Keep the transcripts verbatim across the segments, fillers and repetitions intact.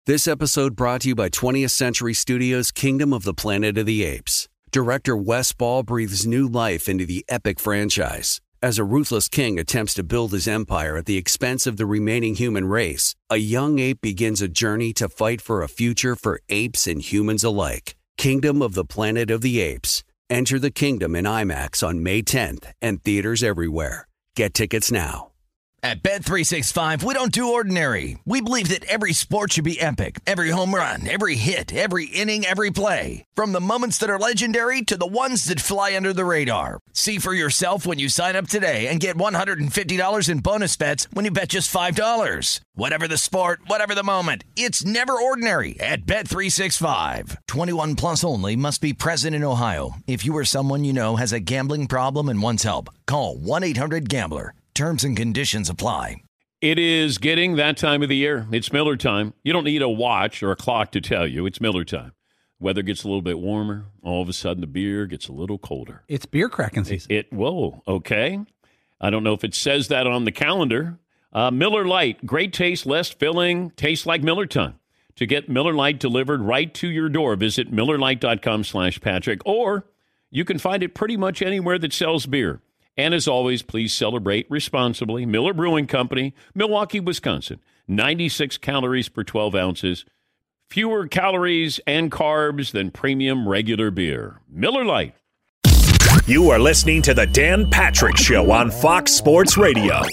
This episode brought to you by twentieth Century Studios' Kingdom of the Planet of the Apes. Director Wes Ball breathes new life into the epic franchise. As a ruthless king attempts to build his empire at the expense of the remaining human race, a young ape begins a journey to fight for a future for apes and humans alike. Kingdom of the Planet of the Apes. Enter the kingdom in IMAX on May tenth and theaters everywhere. Get tickets now. At Bet three sixty-five, we don't do ordinary. We believe that every sport should be epic. Every home run, every hit, every inning, every play. From the moments that are legendary to the ones that fly under the radar. See for yourself when you sign up today and get one hundred fifty dollars in bonus bets when you bet just five dollars. Whatever the sport, whatever the moment, it's never ordinary at Bet three sixty-five. twenty-one plus only. Must be present in Ohio. If you or someone you know has a gambling problem and wants help, call one eight hundred gambler. Terms and conditions apply. It is getting that time of the year. It's Miller time. You don't need a watch or a clock to tell you. It's Miller time. Weather gets a little bit warmer. All of a sudden, the beer gets a little colder. It's beer cracking season. It, it whoa, okay. I don't know if it says that on the calendar. Uh, Miller Lite, great taste, less filling, tastes like Miller time. To get Miller Lite delivered right to your door, visit MillerLite.com slash Patrick, or you can find it pretty much anywhere that sells beer. And as always, please celebrate responsibly. Miller Brewing Company, Milwaukee, Wisconsin. ninety-six calories per twelve ounces. Fewer calories and carbs than premium regular beer. Miller Lite. You are listening to the Dan Patrick Show on Fox Sports Radio.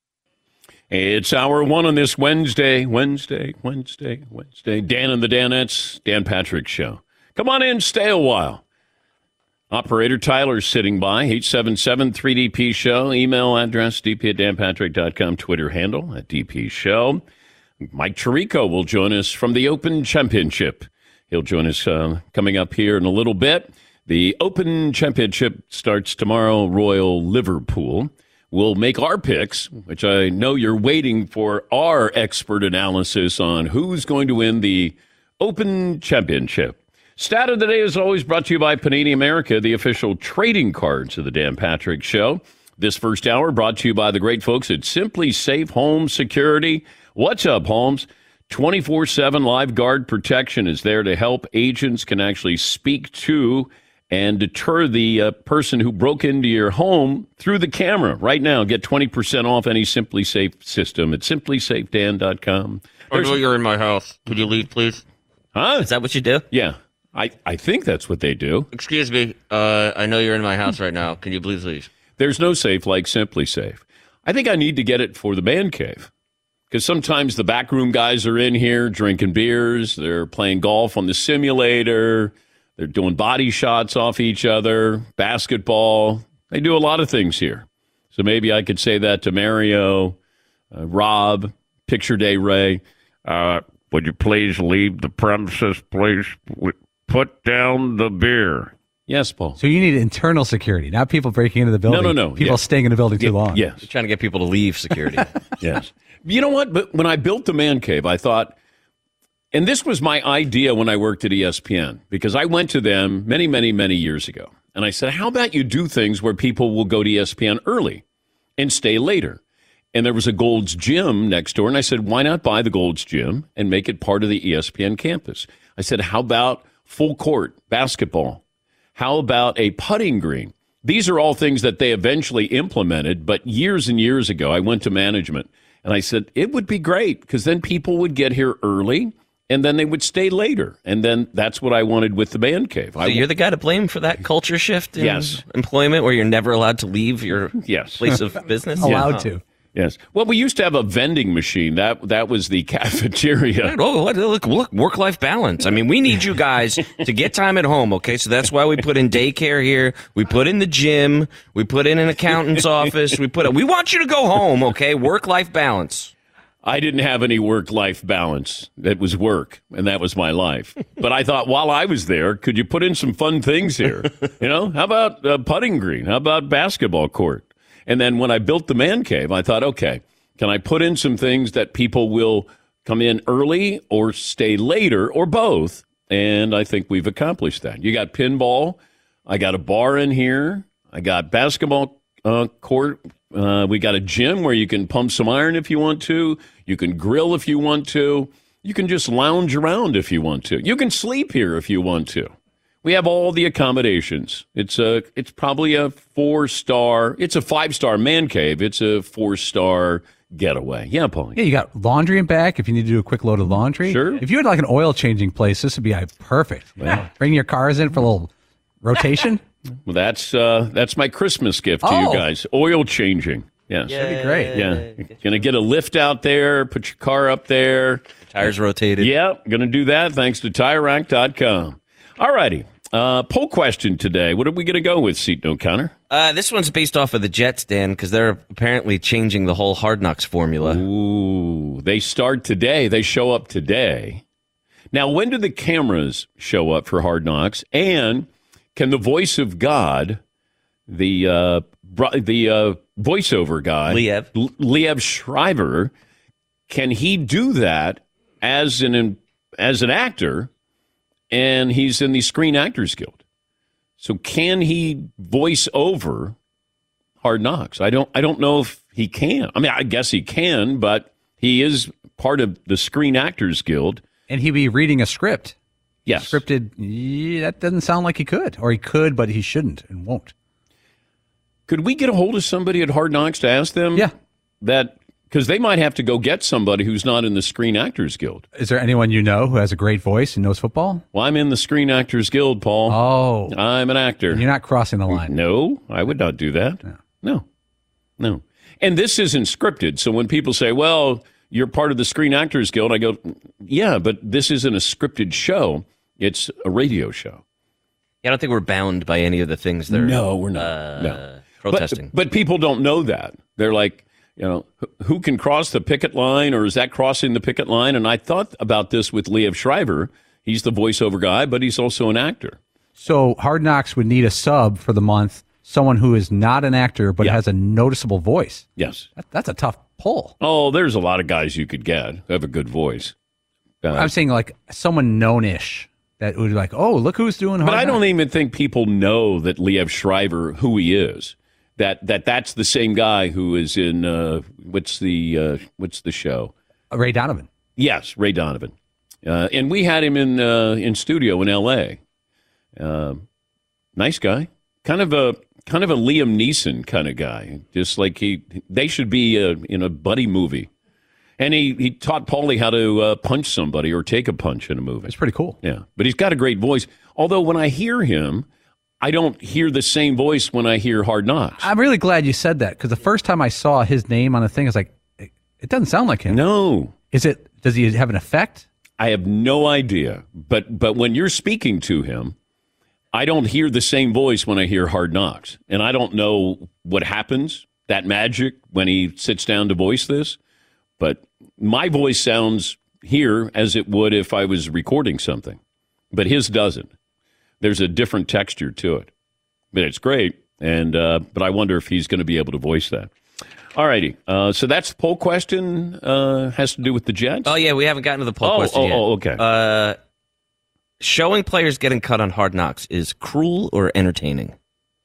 It's hour one on this Wednesday, Wednesday, Wednesday, Wednesday. Dan and the Danettes, Dan Patrick Show. Come on in, stay a while. Operator Tyler's sitting by, eight seven seven three D P show, email address d p at dan patrick dot com, Twitter handle at D P show. Mike Tirico will join us from the Open Championship. He'll join us uh, coming up here in a little bit. The Open Championship starts tomorrow, Royal Liverpool. We'll make our picks, which I know you're waiting for our expert analysis on who's going to win the Open Championship. Stat of the day is always brought to you by Panini America, the official trading cards of the Dan Patrick Show. This first hour brought to you by the great folks at Simply Safe Home Security. What's up, Holmes? twenty-four seven live guard protection is there to help. Agents can actually speak to and deter the uh, person who broke into your home through the camera. Right now, get twenty percent off any Simply Safe system at simply safe dan dot com. I know you're in my house. Could you leave, please? Huh? Is that what you do? Yeah. I, I think that's what they do. Excuse me. Uh, I know you're in my house right now. Can you please leave? There's no safe like Simply Safe. I think I need to get it for the man cave. Because sometimes the backroom guys are in here drinking beers. They're playing golf on the simulator. They're doing body shots off each other, basketball. They do a lot of things here. So maybe I could say that to Mario, uh, Rob, Picture Day Ray. Uh, would you please leave the premises, please? Put down the beer. Yes, Paul. So you need internal security, not people breaking into the building. No, no, no. People yeah. staying in the building too yeah. long. Yes. You're trying to get people to leave security. Yes. You know what? But when I built the man cave, I thought, and this was my idea when I worked at E S P N, because I went to them many, many, many years ago. And I said, how about you do things where people will go to E S P N early and stay later? And there was a Gold's Gym next door. And I said, why not buy the Gold's Gym and make it part of the E S P N campus? I said, how about full court basketball? How about a putting green? These are all things that they eventually implemented, but years and years ago, I went to management and I said, it would be great because then people would get here early and then they would stay later. And then that's what I wanted with the man cave. So I, you're the guy to blame for that culture shift in yes. employment where you're never allowed to leave your yes. place of business? Allowed yeah. to. Yes. Well, we used to have a vending machine. That that was the cafeteria. Oh, look, look, work-life balance. I mean, we need you guys to get time at home, okay? So that's why we put in daycare here. We put in the gym. We put in an accountant's office. We put. A, we want you to go home, okay? Work-life balance. I didn't have any work-life balance. It was work, and that was my life. But I thought while I was there, could you put in some fun things here? You know, how about a putting green? How about basketball court? And then when I built the man cave, I thought, okay, can I put in some things that people will come in early or stay later or both? And I think we've accomplished that. You got pinball. I got a bar in here. I got basketball uh, court. Uh, we got a gym where you can pump some iron if you want to. You can grill if you want to. You can just lounge around if you want to. You can sleep here if you want to. We have all the accommodations. It's a, it's probably a four-star, it's a five-star man cave. It's a four-star getaway. Yeah, Paulie. Yeah, you got laundry in back if you need to do a quick load of laundry. Sure. If you had like an oil changing place, this would be like, perfect. Yeah. Bring your cars in for a little rotation. Well, that's uh, that's my Christmas gift to Oh. you guys. Oil changing. Yes. That'd be great. Yeah. Going to get a lift out there, put your car up there. Tires rotated. Yeah, going to do that thanks to Tire Rack dot com. All righty. Uh, poll question today. What are we going to go with, Seton O'Connor? Uh, this one's based off of the Jets, Dan, because they're apparently changing the whole Hard Knocks formula. Ooh, they start today. They show up today. Now, when do the cameras show up for Hard Knocks? And can the voice of God, the uh, bro- the uh, voiceover guy, Liev. L- Liev Schreiber, can he do that as an as an actor? And he's in the Screen Actors Guild. So can he voice over Hard Knocks? I don't I don't know if he can. I mean, I guess he can, but he is part of the Screen Actors Guild. And he'd be reading a script. Yes. Scripted. Yeah, that doesn't sound like he could. Or he could, but he shouldn't and won't. Could we get a hold of somebody at Hard Knocks to ask them? Yeah. That, because they might have to go get somebody who's not in the Screen Actors Guild. Is there anyone you know who has a great voice and knows football? Well, I'm in the Screen Actors Guild, Paul. Oh. I'm an actor. You're not crossing the line. No, I would not do that. No. No. No. And this isn't scripted. So when people say, well, you're part of the Screen Actors Guild, I go, yeah, but this isn't a scripted show. It's a radio show. Yeah, I don't think we're bound by any of the things they're No, we're not. Uh, No. protesting. But, but people don't know that. They're like, you know, who can cross the picket line, or is that crossing the picket line? And I thought about this with Liev Schreiber. He's the voiceover guy, but he's also an actor. So Hard Knocks would need a sub for the month, someone who is not an actor but Yeah. has a noticeable voice. Yes. That, that's a tough pull. Oh, there's a lot of guys you could get who have a good voice. Uh, I'm saying like someone known-ish that would be like, oh, look who's doing Hard but I don't Knocks. even think people know that Liev Schreiber, who he is. That that that's the same guy who is in uh, what's the uh, what's the show? Ray Donovan. Yes, Ray Donovan, uh, and we had him in uh, in studio in L A. Uh, nice guy, kind of a kind of a Liam Neeson kind of guy. Just like he, they should be uh, in a buddy movie. And he, he taught Paulie how to uh, punch somebody or take a punch in a movie. It's pretty cool. Yeah, but he's got a great voice. Although when I hear him, I don't hear the same voice when I hear Hard Knocks. I'm really glad you said that because the first time I saw his name on the thing, I was like, it, it doesn't sound like him. No. Is it? Does he have an effect? I have no idea. But but when you're speaking to him, I don't hear the same voice when I hear Hard Knocks. And I don't know what happens, that magic, when he sits down to voice this. But my voice sounds here as it would if I was recording something. But his doesn't. There's a different texture to it. But it's great. And uh, but I wonder if he's going to be able to voice that. All righty. Uh, so that's the poll question. Uh, has to do with the Jets? Oh, yeah, we haven't gotten to the poll Oh, question oh, yet. oh, okay. Uh, showing players getting cut on Hard Knocks is cruel or entertaining?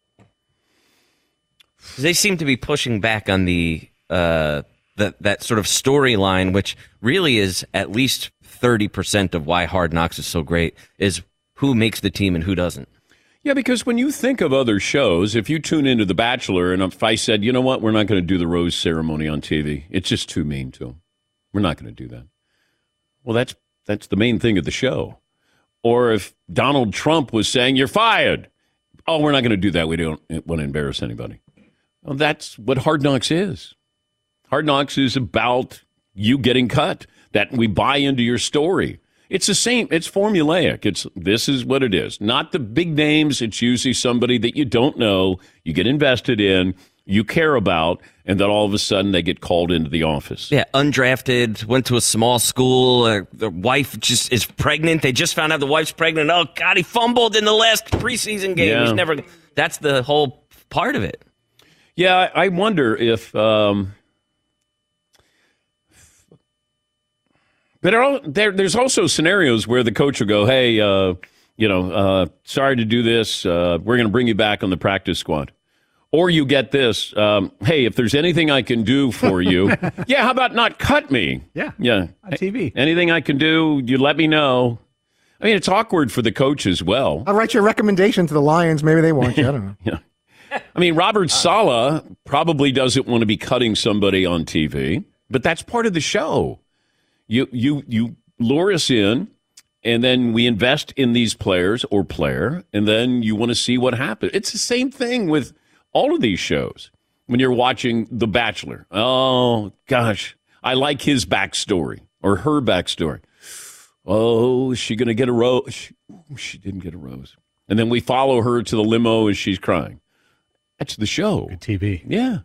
They seem to be pushing back on the uh, that that sort of storyline, which really is at least thirty percent of why Hard Knocks is so great, is who makes the team and who doesn't. Yeah, because when you think of other shows, if you tune into The Bachelor, and if I said, you know what, we're not going to do the rose ceremony on T V, it's just too mean to them. We're not going to do that. Well, that's that's the main thing of the show. Or if Donald Trump was saying, you're fired. Oh, we're not going to do that. We don't want to embarrass anybody. Well, that's what Hard Knocks is. Hard Knocks is about you getting cut, that we buy into your story. It's the same. It's formulaic. It's this is what it is. Not the big names. It's usually somebody that you don't know, you get invested in, you care about, and then all of a sudden they get called into the office. Yeah, undrafted, went to a small school. Uh, the wife just is pregnant. They just found out the wife's pregnant. Oh, God, he fumbled in the last preseason game. Yeah. He's never. That's the whole part of it. Yeah, I wonder if. Um, but there, there, there's also scenarios where the coach will go, "Hey, uh, you know, uh, sorry to do this. Uh, we're going to bring you back on the practice squad," Or you get this, um, hey, if there's anything I can do for you, yeah, how about not cut me? Yeah. Yeah. On T V. Anything I can do, you let me know. I mean, it's awkward for the coach as well. I'll write you a recommendation to the Lions. Maybe they want you. I don't know. Yeah. I mean, Robert Saleh probably doesn't want to be cutting somebody on T V, but that's part of the show. You you you lure us in, and then we invest in these players or player, and then you want to see what happens. It's the same thing with all of these shows. When you're watching The Bachelor, oh, gosh, I like his backstory or her backstory. Oh, is she going to get a rose? She, she didn't get a rose. And then we follow her to the limo as she's crying. That's the show. Good T V. Yeah.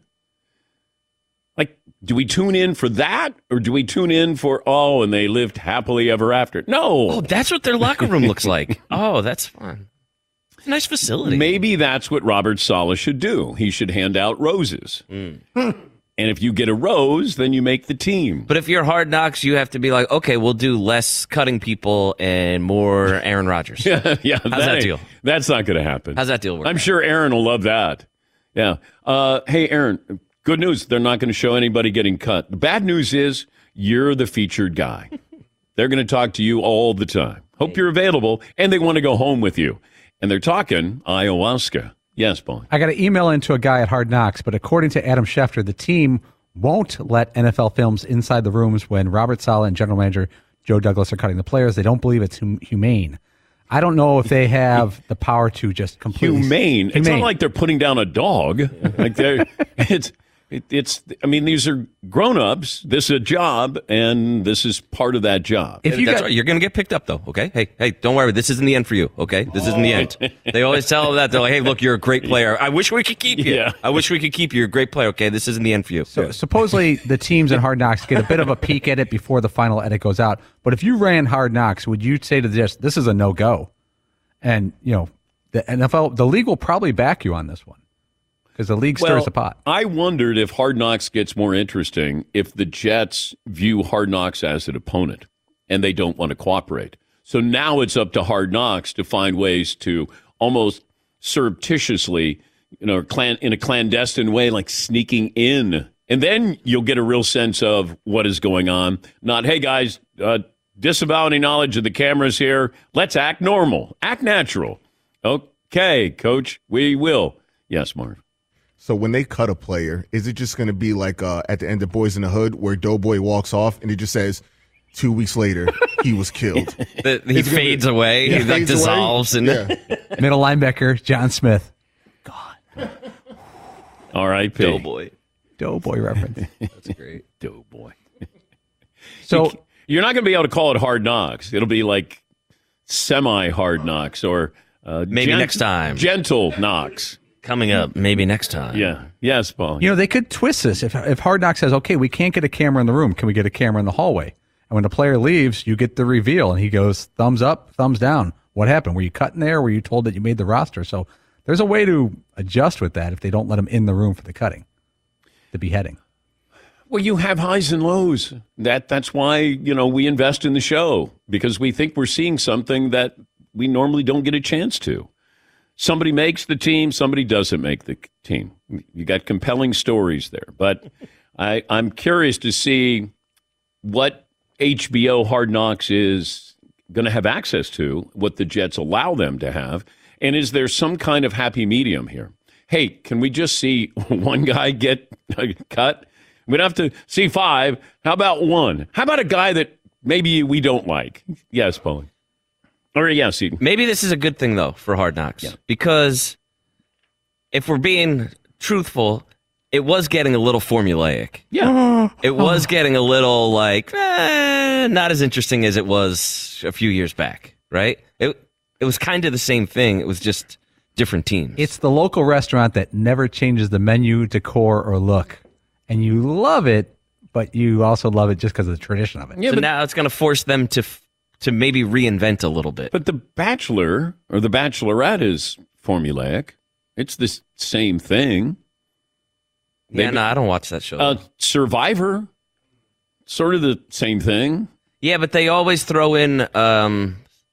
Like, do we tune in for that, or do we tune in for, oh, and they lived happily ever after? No. Oh, that's what their locker room looks like. Oh, that's fun. It's a nice facility. Maybe that's what Robert Saleh should do. He should hand out roses. Mm. And if you get a rose, then you make the team. But if you're Hard Knocks, you have to be like, okay, we'll do less cutting people and more Aaron Rodgers. yeah, yeah. How's that, that deal? That's not going to happen. How's that deal work? I'm sure Aaron will love that. Yeah. Uh, hey, Aaron, good news. They're not going to show anybody getting cut. The bad news is you're the featured guy. They're going to talk to you all the time. Hope you're available, and they want to go home with you. And they're talking ayahuasca. Yes, Paul. I got an email into a guy at Hard Knocks, but according to Adam Schefter, the team won't let N F L films inside the rooms when Robert Saleh and general manager Joe Douglas are cutting the players. They don't believe it's hum- humane. I don't know if they have the power to just completely humane. It's humane. not like they're putting down a dog. Like they're it's it, it's. I mean, these are grown-ups. This is a job, and this is part of that job. If you That's got, right. You're going to get picked up, though. Okay. Hey, hey, don't worry. This isn't the end for you. Okay. This isn't the end. They always tell them that. They're like, hey, look, you're a great player. I wish we could keep you. Yeah. I wish we could keep you. You're a great player. Okay. This isn't the end for you. So supposedly the teams in Hard Knocks get a bit of a peek at it before the final edit goes out. But if you ran Hard Knocks, would you say to this, this is a no-go? And, you know, the N F L, the league will probably back you on this one because the league stirs well, the pot. I wondered if Hard Knocks gets more interesting if the Jets view Hard Knocks as an opponent and they don't want to cooperate. So now it's up to Hard Knocks to find ways to almost surreptitiously, you know, clan, in a clandestine way, like sneaking in. And then you'll get a real sense of what is going on. Not, hey, guys, uh, disavow any knowledge of the cameras here. Let's act normal. Act natural. Okay, Coach, we will. Yes, Marv. So when they cut a player, is it just going to be like uh, at the end of Boys in the Hood where Doughboy walks off and it just says, two weeks later, he was killed? the, he it's fades gonna, away. He, he like dissolves. And yeah. Middle linebacker, John Smith. Gone. All right, P. Doughboy. Doughboy reference. That's great. Doughboy. So you're not going to be able to call it Hard Knocks. It'll be like semi-hard knocks or uh, maybe gent- next time. Gentle knocks. Coming up, maybe next time. Yeah. Yes, Paul. You know, they could twist this. If if Hard Knocks says, okay, we can't get a camera in the room, can we get a camera in the hallway? And when the player leaves, you get the reveal, and he goes, thumbs up, thumbs down. What happened? Were you cutting there? Were you told that you made the roster? So there's a way to adjust with that if they don't let him in the room for the cutting, the beheading. Well, you have highs and lows. That That's why, you know, we invest in the show, because we think we're seeing something that we normally don't get a chance to. Somebody makes the team, somebody doesn't make the team. You got compelling stories there. But I, I'm curious to see what H B O Hard Knocks is going to have access to, what the Jets allow them to have, and is there some kind of happy medium here? Hey, can we just see one guy get cut? We don't have to see five. How about one? How about a guy that maybe we don't like? Yes, Paulie. Or yes, Eden. Maybe this is a good thing, though, for Hard Knocks. Yeah. Because if we're being truthful, it was getting a little formulaic. Yeah. It was getting a little, like, eh, not as interesting as it was a few years back, right? It it was kind of the same thing. It was just different teams. It's the local restaurant that never changes the menu, decor, or look. And you love it, but you also love it just because of the tradition of it. Yeah, so but now it's going to force them to f- to maybe reinvent a little bit. But The Bachelor or The Bachelorette is formulaic. It's the same thing. Yeah, maybe, no, I don't watch that show. Uh, Survivor, sort of the same thing. Yeah, but they always throw in um,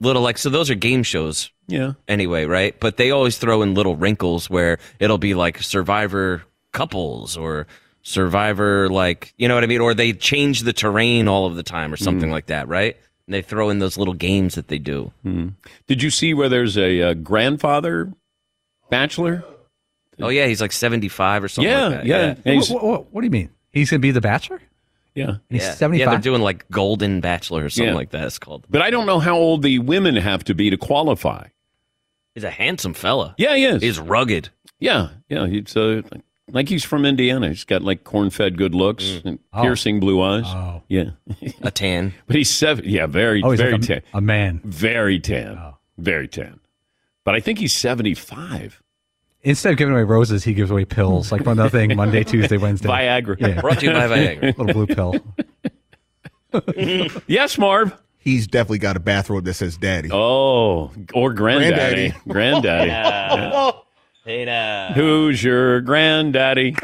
little like so those are game shows. Yeah. Anyway, right? But they always throw in little wrinkles where it'll be like Survivor couples or Survivor, like, you know what I mean? Or they change the terrain all of the time or something Mm. like that, right? And they throw in those little games that they do. Mm. Did you see where there's a, uh grandfather bachelor? Oh, yeah, he's like seventy-five or something Yeah, like that. yeah. Yeah, And he's- What, what, what do you mean? He's going to be the Bachelor? yeah. And he's yeah. seventy-five? Yeah, they're doing like Golden Bachelor or something Yeah. like that, it's called. But I don't know how old the women have to be to qualify. He's a handsome fella. Yeah, he is. He's rugged. Yeah, yeah. He's uh, like he's from Indiana. He's got like corn-fed good looks Mm. and Oh. piercing blue eyes. Oh. Yeah, A tan. but he's seven. Yeah, very, Oh, he's very like a, tan. a man. Very tan. Oh. Very tan. But I think he's seventy-five. Instead Instead of giving away roses, he gives away pills, like one other thing, Monday, Tuesday, Wednesday. Viagra. Yeah. Brought to you by Viagra. Little blue pill. Yes, Marv. He's definitely got a bathrobe that says daddy. Oh, or granddaddy. Granddaddy. Yeah. Hey, now. Who's your granddaddy?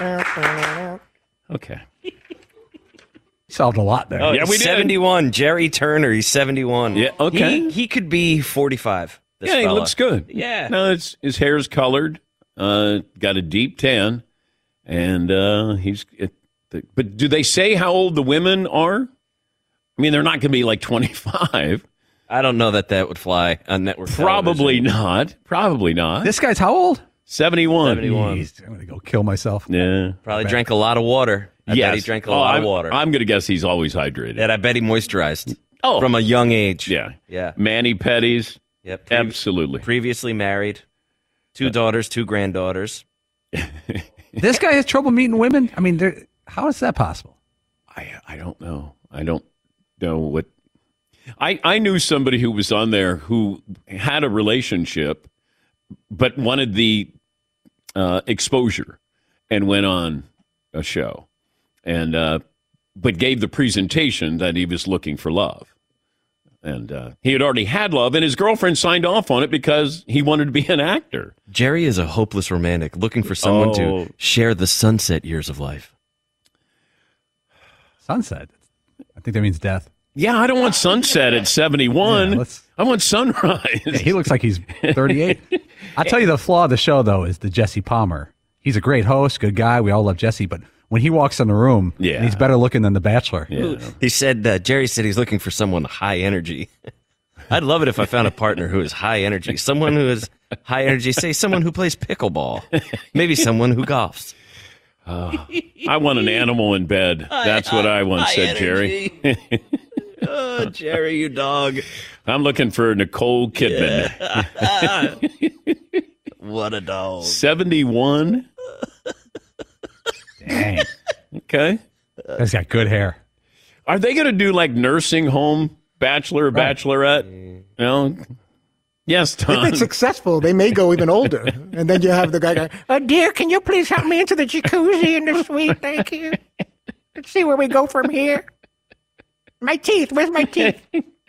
Okay. Solved a lot there. Oh, Yeah, he's we did. seventy-one. Jerry Turner, he's seventy-one. Yeah, okay. He, he could be forty-five. This Yeah, he fella. looks good. Yeah. No, it's his hair's colored. Uh, got a deep tan, and uh, he's. It, the, but do they say how old the women are? I mean, they're not going to be like twenty-five. I don't know that that would fly on network Probably television. not. Probably not. This guy's how old? seventy-one. seventy-one. Jeez, I'm going to go kill myself. Yeah. Probably drank a lot of water. I yes. bet he drank a Oh, lot I'm, of water. I'm going to guess he's always hydrated. and I bet he moisturized Oh. from a young age. Yeah. Yeah. Manny Petties. Yep. Pre- Absolutely. Previously married. Two daughters, two granddaughters. This guy has trouble meeting women? I mean, they're- how is that possible? I I don't know. I don't know what. I I knew somebody who was on there who had a relationship, but wanted the uh, exposure, and went on a show, and uh, but gave the presentation that he was looking for love, and uh, he had already had love, and his girlfriend signed off on it because he wanted to be an actor. Jerry is a hopeless romantic looking for someone Oh. to share the sunset years of life. Sunset. I think that means death. Yeah, I don't want sunset at seventy-one. Yeah, let's- I want sunrise. Yeah, he looks like he's thirty-eight. I'll tell you the flaw of the show, though, is the Jesse Palmer. He's a great host, good guy. We all love Jesse, but when he walks in the room, Yeah. and he's better looking than The Bachelor. Yeah. He said, uh, Jerry said he's looking for someone high energy. I'd love it if I found a partner who is high energy. Someone who is high energy, say someone who plays pickleball. Maybe someone who golfs. I want an animal in bed. That's what I once said, Jerry. Oh, Jerry, you dog. I'm looking for Nicole Kidman. What a dog. seventy-one. Dang. Okay. He's got good hair. Are they going to do like nursing home bachelor or bachelorette? No. Yes, If Tom. it's successful, they may go even older. And then you have the guy go, oh, dear, can you please help me into the jacuzzi in the suite? Thank you. Let's see where we go from here. My teeth. Where's my teeth?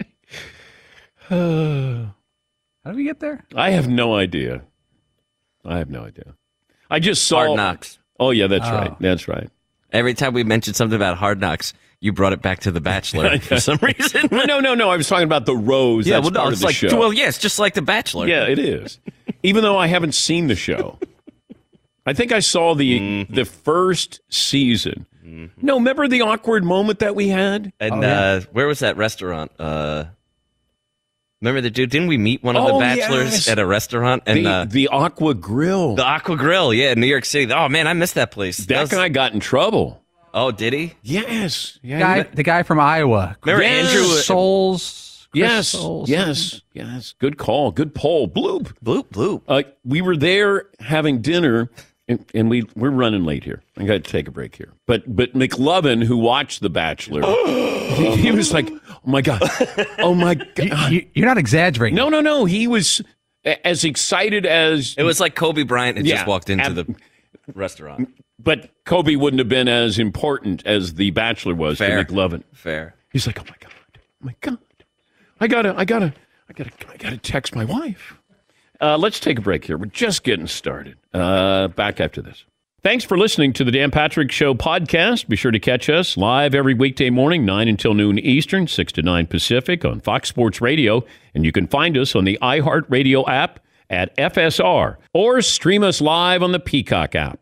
How did we get there? I have no idea. I have no idea. I just saw. Hard Knocks. Oh, yeah, that's Oh. right. That's right. Every time we mentioned something about Hard Knocks, you brought it back to The Bachelor for some reason. no, no, no. I was talking about the Rose. Yeah, That's well, no, part it's of the like, show. well, yeah, it's just like The Bachelor. Yeah, it is. Even though I haven't seen the show. I think I saw the Mm-hmm. the first season. No, remember the awkward moment that we had? And Oh, yeah. uh, where was that restaurant? Uh, remember the dude? Didn't we meet one of Oh, the bachelors yes. at a restaurant? And the, uh, the Aqua Grill. the Aqua Grill, yeah, in New York City. Oh man, I missed that place. that was- guy got in trouble. Oh, did he? Yes. Yeah, Guy, the guy from Iowa. Remember Yes. Andrew? Souls. Chris Yes. Souls. Yes. Yes. Good call. Good poll. Bloop. Bloop bloop. Uh, we were there having dinner, and, and we we're running late here. I got to take a break here. But but McLovin, who watched The Bachelor, he, he was like, "Oh my god, oh my god!" You, you're not exaggerating. No, no, no. He was a- as excited as. It was like Kobe Bryant had Yeah, just walked into ab- the restaurant. But Kobe wouldn't have been as important as The Bachelor was Fair. to McLovin. Fair. He's like, "Oh my god, oh my god, I gotta, I gotta, I gotta, I gotta text my wife." Uh, let's take a break here. We're just getting started. Uh, back after this. Thanks for listening to the Dan Patrick Show podcast. Be sure to catch us live every weekday morning, nine until noon Eastern, six to nine Pacific on Fox Sports Radio. And you can find us on the iHeartRadio app at F S R or stream us live on the Peacock app.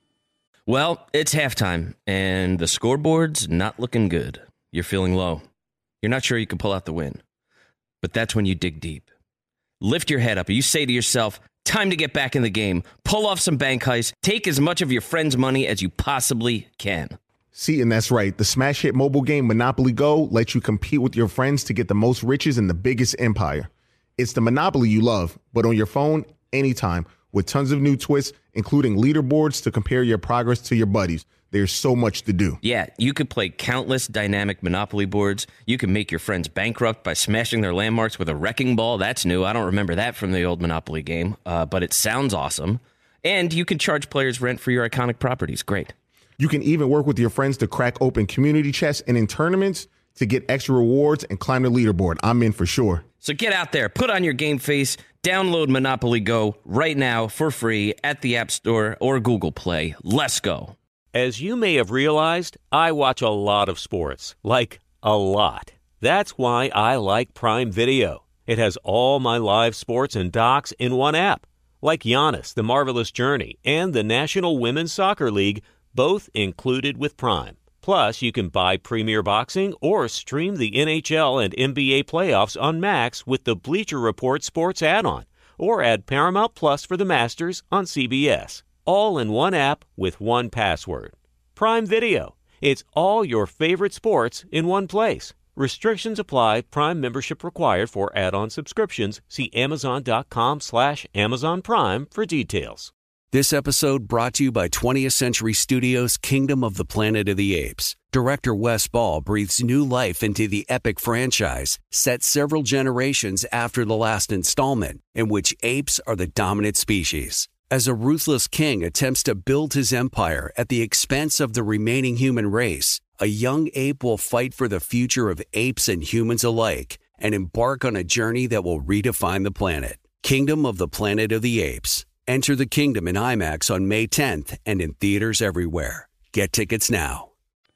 Well, it's halftime, and the scoreboard's not looking good. You're feeling low. You're not sure you can pull out the win. But that's when you dig deep. Lift your head up, and you say to yourself, time to get back in the game. Pull off some bank heists. Take as much of your friend's money as you possibly can. See, and that's right. The smash hit mobile game Monopoly Go lets you compete with your friends to get the most riches in the biggest empire. It's the Monopoly you love, but on your phone, anytime, with tons of new twists, including leaderboards to compare your progress to your buddies. There's so much to do. Yeah, you could play countless dynamic Monopoly boards. You can make your friends bankrupt by smashing their landmarks with a wrecking ball. That's new. I don't remember that from the old Monopoly game, uh, but it sounds awesome. And you can charge players rent for your iconic properties. Great. You can even work with your friends to crack open community chests and in tournaments to get extra rewards and climb the leaderboard. I'm in for sure. So get out there, put on your game face, download Monopoly Go right now for free at the App Store or Google Play. Let's go. As you may have realized, I watch a lot of sports, like a lot. That's why I like Prime Video. It has all my live sports and docs in one app, like Giannis, The Marvelous Journey, and the National Women's Soccer League, both included with Prime. Plus, you can buy Premier Boxing or stream the N H L and N B A playoffs on Max with the Bleacher Report Sports add-on, or add Paramount Plus for the Masters on C B S. All in one app with one password. Prime Video. It's all your favorite sports in one place. Restrictions apply. Prime membership required for add-on subscriptions. See Amazon.com slash Amazon Prime for details. This episode brought to you by twentieth Century Studios' Kingdom of the Planet of the Apes. Director Wes Ball breathes new life into the epic franchise, set several generations after the last installment, in which apes are the dominant species. As a ruthless king attempts to build his empire at the expense of the remaining human race, a young ape will fight for the future of apes and humans alike and embark on a journey that will redefine the planet. Kingdom of the Planet of the Apes. Enter the kingdom in IMAX on May tenth and in theaters everywhere. Get tickets now.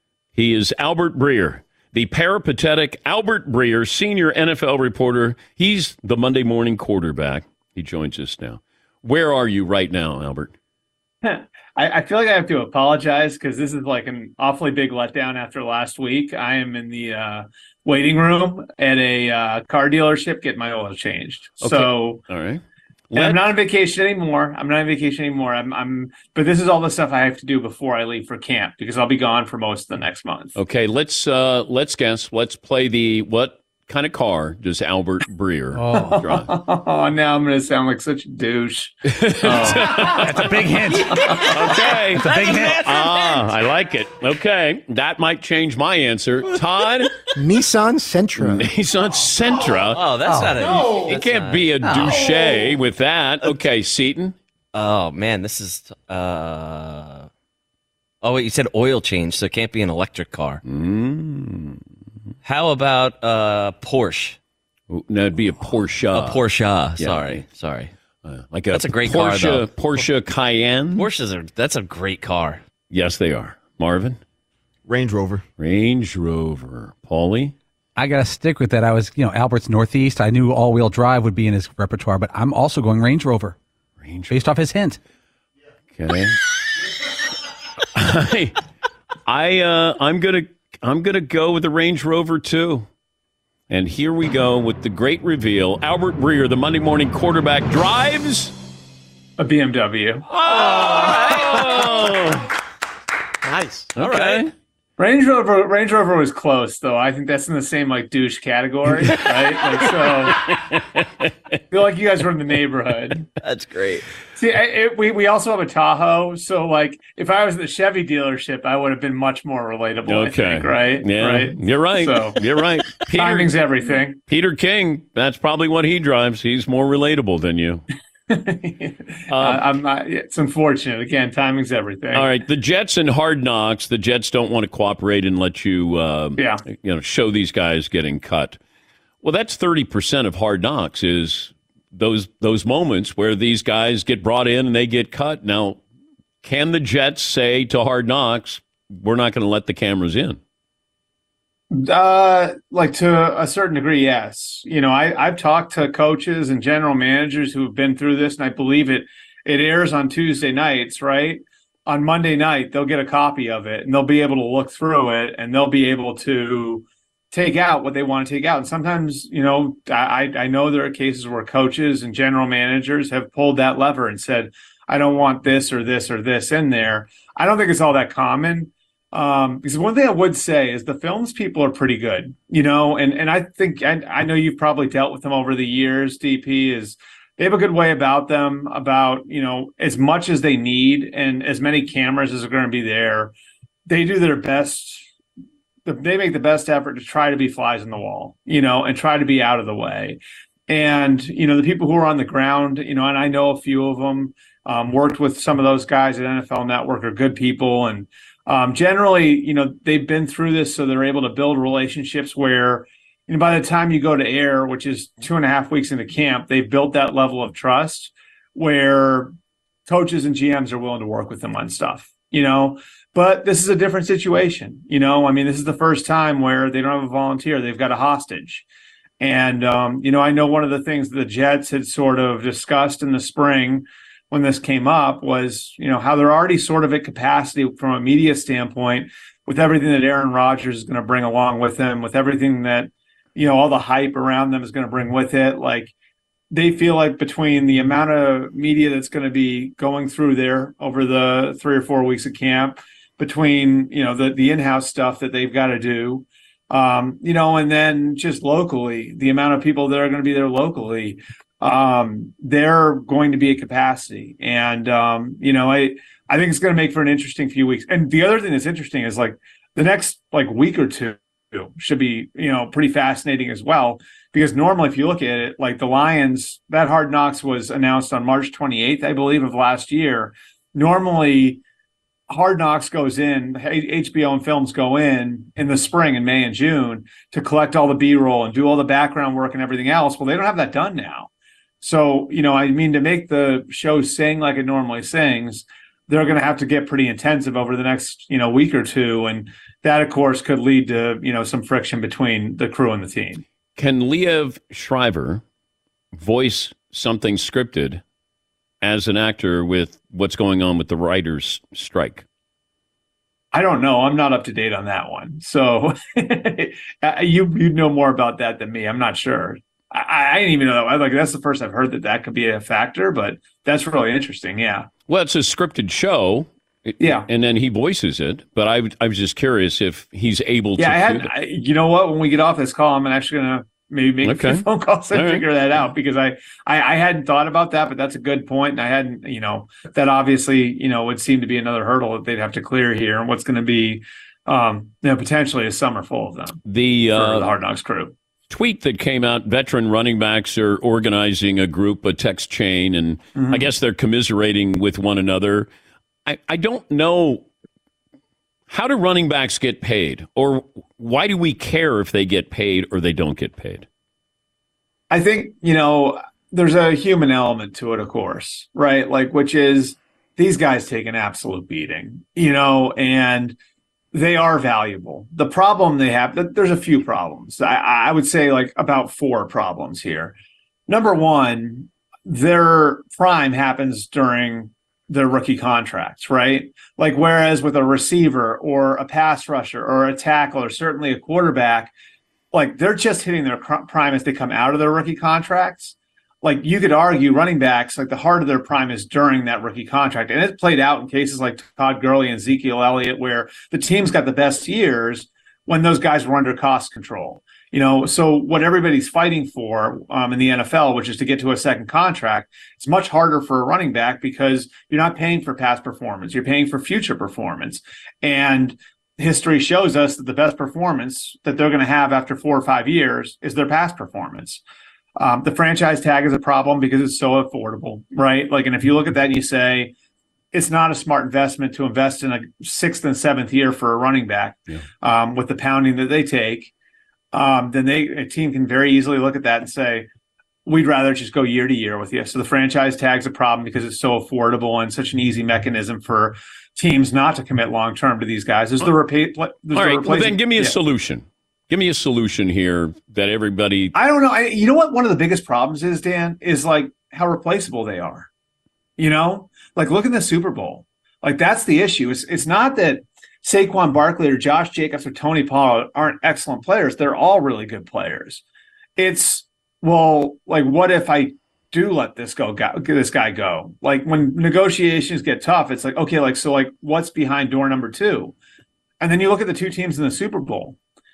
He is Albert Breer, the peripatetic Albert Breer, senior N F L reporter. He's the Monday morning quarterback. He joins us now. Where are you right now, Albert? I, I feel like I have to apologize because this is like an awfully big letdown after last week. I am in the uh, waiting room at a uh, car dealership getting my oil changed. Okay. So, all right. And I'm not on vacation anymore. I'm not on vacation anymore. I'm, I'm, but this is all the stuff I have to do before I leave for camp because I'll be gone for most of the next month. Okay, let's uh, let's guess. Let's play the what kind of car does Albert Breer Oh. drive? Oh, now I'm going to sound like such a douche. Oh. That's a big hint. Okay, It's a big hint. ah, I like it. Okay, that might change my answer. Todd, Nissan Sentra. Nissan Sentra. Oh, that's Oh, not a... no. You can't be a douche with that. Okay, Seton. Oh, man, this is... Uh... Oh, wait, you said oil change, so it can't be an electric car. Mm. How about uh, Porsche? No, it'd be a Porsche. A Porsche. Yeah. Sorry, sorry. Uh, like a That's a great car, Porsche, though. Porsche Cayenne. Porsches are... That's a great car. Yes, they are. Marvin. Range Rover. Range Rover. Paulie. I got to stick with that. I was, you know, Albert's Northeast. I knew all-wheel drive would be in his repertoire, but I'm also going Range Rover. Range Based off his hint. Okay. I, I, uh, I'm gonna, I'm gonna go with the Range Rover too. And here we go with the great reveal. Albert Breer, the Monday morning quarterback, drives A B M W. Oh, Nice. all right. Range Rover, Range Rover was close though. I think that's in the same like douche category, right? Like so, I feel like you guys were in the neighborhood. That's great. See, I, it, we we also have a Tahoe, so like if I was at the Chevy dealership, I would have been much more relatable. Okay. I think, right? Yeah, right. you're right. So You're right. Peter, timing's everything. Peter King. That's probably what he drives. He's more relatable than you. uh, I'm not. It's unfortunate. Again, timing's everything. All right, the Jets and Hard Knocks. The Jets don't want to cooperate and let you, uh, Yeah. you know, show these guys getting cut. Well, that's thirty percent of Hard Knocks is those those moments where these guys get brought in and they get cut. Now, Can the Jets say to Hard Knocks, we're not going to let the cameras in? Uh, like to a certain degree, yes. You know, I, I've talked to coaches and general managers who have been through this, and I believe it it airs on Tuesday nights, right? On Monday night, they'll get a copy of it, and they'll be able to look through it, and they'll be able to take out what they want to take out. And sometimes, you know, I, I know there are cases where coaches and general managers have pulled that lever and said, I don't want this or this or this in there. I don't think it's all that common. Um, because one thing I would say is the films people are pretty good, you know, and, and I think, I, I know you've probably dealt with them over the years, D P, is they have a good way about them, about, you know, as much as they need and as many cameras as are going to be there, they do their best. They make the best effort to try to be flies in the wall, you know, and try to be out of the way. And, you know, the people who are on the ground, you know, and I know a few of them, um, worked with some of those guys at N F L Network, are good people. And um, generally, you know, they've been through this, so they're able to build relationships where, you know, by the time you go to air, which is two and a half weeks into camp, they've built that level of trust where coaches and G Ms are willing to work with them on stuff, you know. But this is a different situation, you know. I mean, this is the first time where they don't have a volunteer; they've got a hostage. And um, you know, I know one of the things the Jets had sort of discussed in the spring when this came up was, you know, how they're already sort of at capacity from a media standpoint with everything that Aaron Rodgers is going to bring along with him, with everything that, you know, all the hype around them is going to bring with it. Like, they feel like between the amount of media that's going to be going through there over the three or four weeks of camp, between, you know, the, the in-house stuff that they've got to do, um, you know, and then just locally, the amount of people that are going to be there locally, um, they're going to be at capacity. And, um, you know, I, I think it's going to make for an interesting few weeks. And the other thing that's interesting is, like, the next, like, week or two should be, you know, pretty fascinating as well. Because normally, if you look at it, like the Lions, that Hard Knocks was announced on March twenty-eighth, I believe, of last year. Normally, Hard Knocks goes in, H B O and films go in in the spring, in May and June, to collect all the B-roll and do all the background work and everything else. Well, they don't have that done now. So, you know, I mean, to make the show sing like it normally sings, they're going to have to get pretty intensive over the next, you know, week or two. And that, of course, could lead to, you know, some friction between the crew and the team. Can Liev Schreiber voice something scripted as an actor with what's going on with the writers' strike? I don't know. I'm not up to date on that one. So you you know more about that than me. I'm not sure. I, I didn't even know that. Like, that's the first I've heard that that could be a factor, but that's really interesting. Yeah. Well, it's a scripted show. Yeah. And then he voices it. But I, I was just curious if he's able yeah, to. I had, I, you know what? When we get off this call, I'm actually going to maybe make okay. a few phone calls and All figure right. that out, because I, I, I hadn't thought about that, but that's a good point. And I hadn't, you know, that obviously, you know, would seem to be another hurdle that they'd have to clear here. And what's going to be, um, you know, potentially a summer full of them. The, uh, for the Hard Knocks crew. Tweet that came out, veteran running backs are organizing a group, a text chain, and Mm-hmm. I guess they're commiserating with one another. I, I don't know, how do running backs get paid? Or why do we care if they get paid or they don't get paid? I think, you know, there's a human element to it, of course, right? Like, which is these guys take an absolute beating, you know, and they are valuable. The problem they have, there's a few problems. I, I would say like about four problems here. Number one, their prime happens during their rookie contracts, right? Like, whereas with a receiver or a pass rusher or a tackle or certainly a quarterback, like, they're just hitting their prime as they come out of their rookie contracts. Like, you could argue running backs, like, the heart of their prime is during that rookie contract. And it's played out in cases like Todd Gurley and Ezekiel Elliott, where the team's got the best years when those guys were under cost control. You know, so what everybody's fighting for um, in the N F L, which is to get to a second contract, it's much harder for a running back because you're not paying for past performance. You're paying for future performance. And history shows us that the best performance that they're going to have after four or five years is their past performance. Um, the franchise tag is a problem because it's so affordable, right? Like, and if you look at that and you say, it's not a smart investment to invest in a sixth and seventh year for a running back yeah. um, with the pounding that they take, um, then they a team can very easily look at that and say, we'd rather just go year to year with you. So the franchise tag's a problem because it's so affordable and such an easy mechanism for teams not to commit long term to these guys. There's the repeat. All right, well, then give me a yeah. solution. Give me a solution here that everybody. I don't know. I, you know what? One of the biggest problems is, Dan, is like how replaceable they are. You know, like look at the Super Bowl. Like that's the issue. It's it's not that Saquon Barkley or Josh Jacobs or Tony Pollard aren't excellent players. They're all really good players. It's well, like what if I do let this go, go this guy go? Like when negotiations get tough, it's like okay, like so, like what's behind door number two? And then you look at the two teams in the Super Bowl,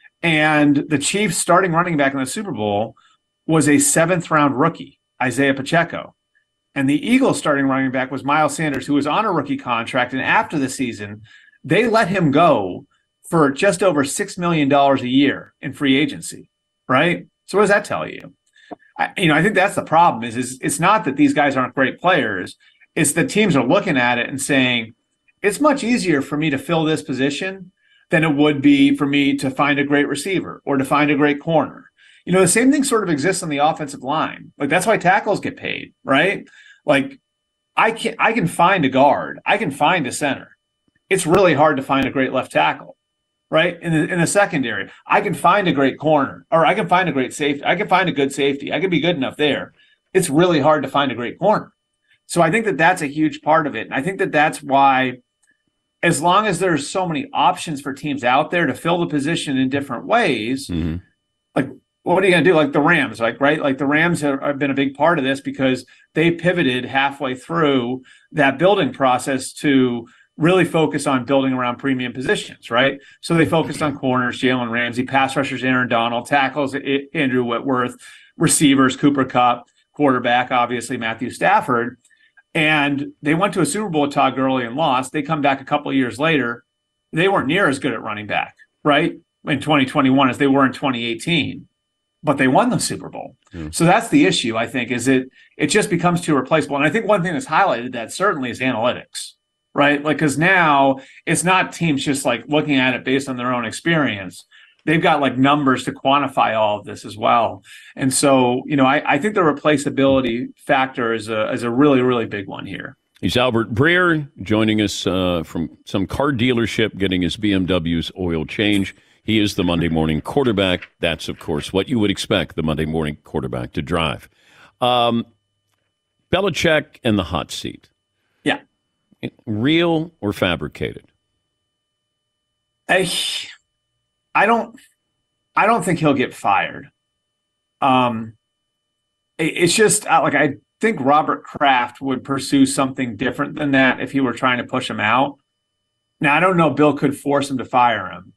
and the Chiefs' starting running back in the Super Bowl was a seventh round rookie, Isaiah Pacheco. And the Eagles starting running back was Miles Sanders, who was on a rookie contract. And after the season, they let him go for just over six million dollars a year in free agency, right? So what does that tell you? I, you know, I think that's the problem is, is it's not that these guys aren't great players. It's that teams are looking at it and saying, it's much easier for me to fill this position than it would be for me to find a great receiver or to find a great corner. You know, the same thing sort of exists on the offensive line. Like that's why tackles get paid, right? Like I can I can find a guard, I can find a center. It's really hard to find a great left tackle, right? In the in the secondary, I can find a great corner, or I can find a great safety. I can find a good safety. I can be good enough there. It's really hard to find a great corner. So I think that that's a huge part of it, and I think that that's why, as long as there's so many options for teams out there to fill the position in different ways, mm-hmm. like. What are you going to do? Like the Rams, like, right? Like the Rams have, have been a big part of this because they pivoted halfway through that building process to really focus on building around premium positions, right? So they focused on corners, Jalen Ramsey, pass rushers, Aaron Donald, tackles, Andrew Whitworth, receivers, Cooper Kupp, quarterback, obviously Matthew Stafford. And they went to a Super Bowl with Todd Gurley and lost. They come back a couple of years later. They weren't near as good at running back, right? In twenty twenty-one as they were in twenty eighteen. But they won the Super Bowl. Mm. So that's the issue, I think, is it it just becomes too replaceable. And I think one thing that's highlighted that certainly is analytics, right? Like, because now it's not teams just like looking at it based on their own experience. They've got like numbers to quantify all of this as well. And so, you know, I, I think the replaceability factor is a, is a really, really big one here. He's Albert Breer joining us uh, from some car dealership getting his B M W's oil change. He is the Monday morning quarterback. That's, of course, what you would expect the Monday morning quarterback to drive. Um, Belichick and the hot seat. Yeah. Real or fabricated? I, I don't I don't think he'll get fired. Um, it, it's just like I think Robert Kraft would pursue something different than that if he were trying to push him out. Now, I don't know Bill could force him to fire him.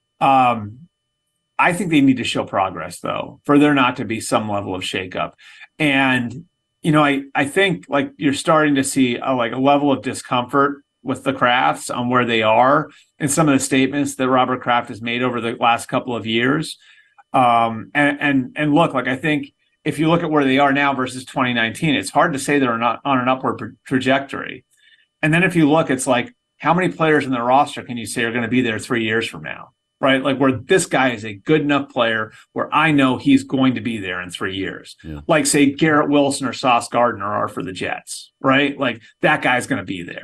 Um, I think they need to show progress, though, for there not to be some level of shakeup. And, you know, I, I think like you're starting to see a, like a level of discomfort with the Krafts on where they are and some of the statements that Robert Kraft has made over the last couple of years. Um, and, and, and look, like, I think if you look at where they are now versus twenty nineteen, it's hard to say they're not on an upward trajectory. And then if you look, it's like, how many players in their roster can you say are going to be there three years from now? Right? Like where this guy is a good enough player where I know he's going to be there in three years. Yeah. Like say Garrett Wilson or Sauce Gardner are for the Jets, right? Like that guy's going to be there.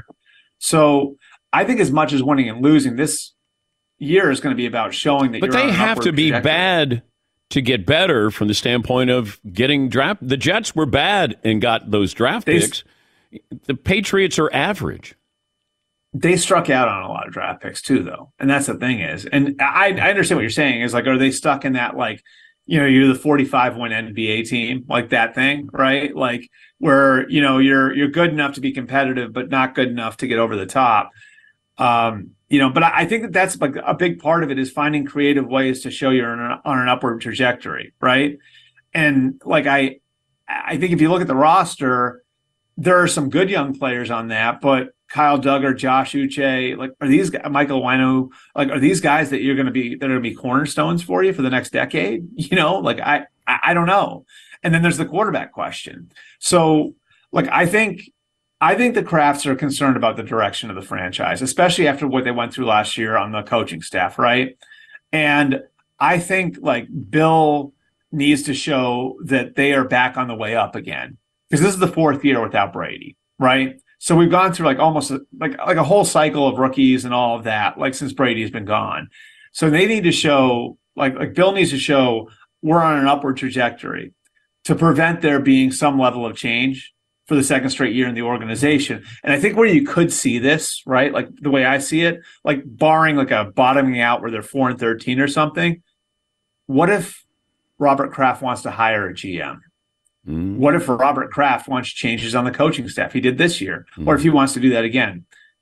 So I think as much as winning and losing, this year is going to be about showing that but you're they on an have to be trajectory. Bad to get better from the standpoint of getting draft. The Jets were bad and got those draft They, picks. The Patriots are average. They struck out on a lot of draft picks too, though. And that's the thing is, and I, I understand what you're saying is like, are they stuck in that, like, you know, you're the forty-five win N B A team, like that thing, right? Like where, you know, you're, you're good enough to be competitive, but not good enough to get over the top. Um, you know, but I, I think that that's like a big part of it is finding creative ways to show you're on an, on an upward trajectory. Right. And like, I, I think if you look at the roster, there are some good young players on that, but Kyle Duggar, Josh Uche, like are these Michael Wenu, like are these guys that you're going to be that are going to be cornerstones for you for the next decade? You know, like I, I I don't know. And then there's the quarterback question. So, like I think I think the Krafts are concerned about the direction of the franchise, especially after what they went through last year on the coaching staff, right? And I think like Bill needs to show that they are back on the way up again, because this is the fourth year without Brady, right? So we've gone through like almost a, like like a whole cycle of rookies and all of that, like since Brady's been gone. So they need to show, like like Bill needs to show we're on an upward trajectory to prevent there being some level of change for the second straight year in the organization. And I think where you could see this, right, like the way I see it, like barring like a bottoming out where they're four and thirteen or something, what if Robert Kraft wants to hire a G M? Mm. What if Robert Kraft wants changes on the coaching staff? He did this year. Mm. Or if he wants to do that again.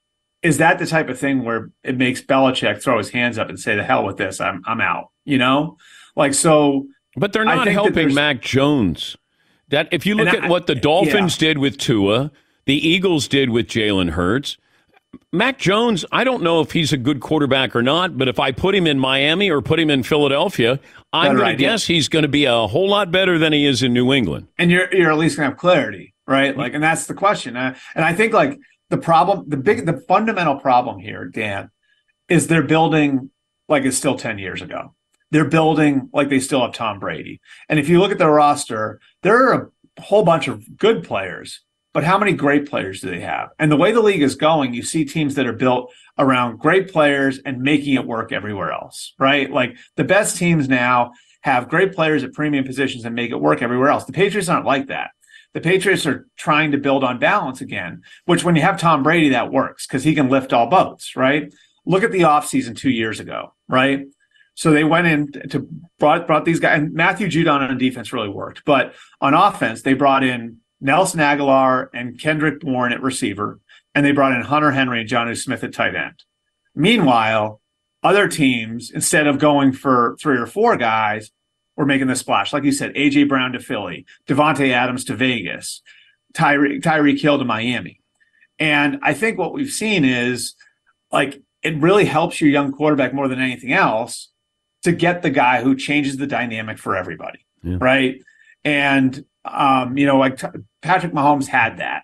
Is that the type of thing where it makes Belichick throw his hands up and say, the hell with this, I'm I'm out, you know? Like, so. But they're not helping Mac Jones. That if you look at I, what the Dolphins yeah. did with Tua, the Eagles did with Jalen Hurts, Mac Jones, I don't know if he's a good quarterback or not, but if I put him in Miami or put him in Philadelphia, I'm going to guess he's going to be a whole lot better than he is in New England. And you're you're at least going to have clarity, right? Like, and that's the question. Uh, and I think like the problem, the big, the fundamental problem here, Dan, is they're building like it's still ten years ago. They're building like they still have Tom Brady. And if you look at their roster, there are a whole bunch of good players, but how many great players do they have? And the way the league is going, you see teams that are built around great players and making it work everywhere else, right? Like the best teams now have great players at premium positions and make it work everywhere else. The Patriots aren't like that. The Patriots are trying to build on balance again, which when you have Tom Brady, that works because he can lift all boats, right? Look at the offseason two years ago, right? So they went in to brought brought these guys, and Matthew Judon on defense really worked. But on offense, they brought in Nelson Aguilar and Kendrick Bourne at receiver, and they brought in Hunter Henry and Jonnu Smith at tight end. Meanwhile, other teams, instead of going for three or four guys, were making the splash. Like you said, A J Brown to Philly, Devontae Adams to Vegas, Tyreek Tyreek Hill to Miami. And I think what we've seen is, like, it really helps your young quarterback more than anything else to get the guy who changes the dynamic for everybody, yeah. right? And, um, you know, like t- Patrick Mahomes had that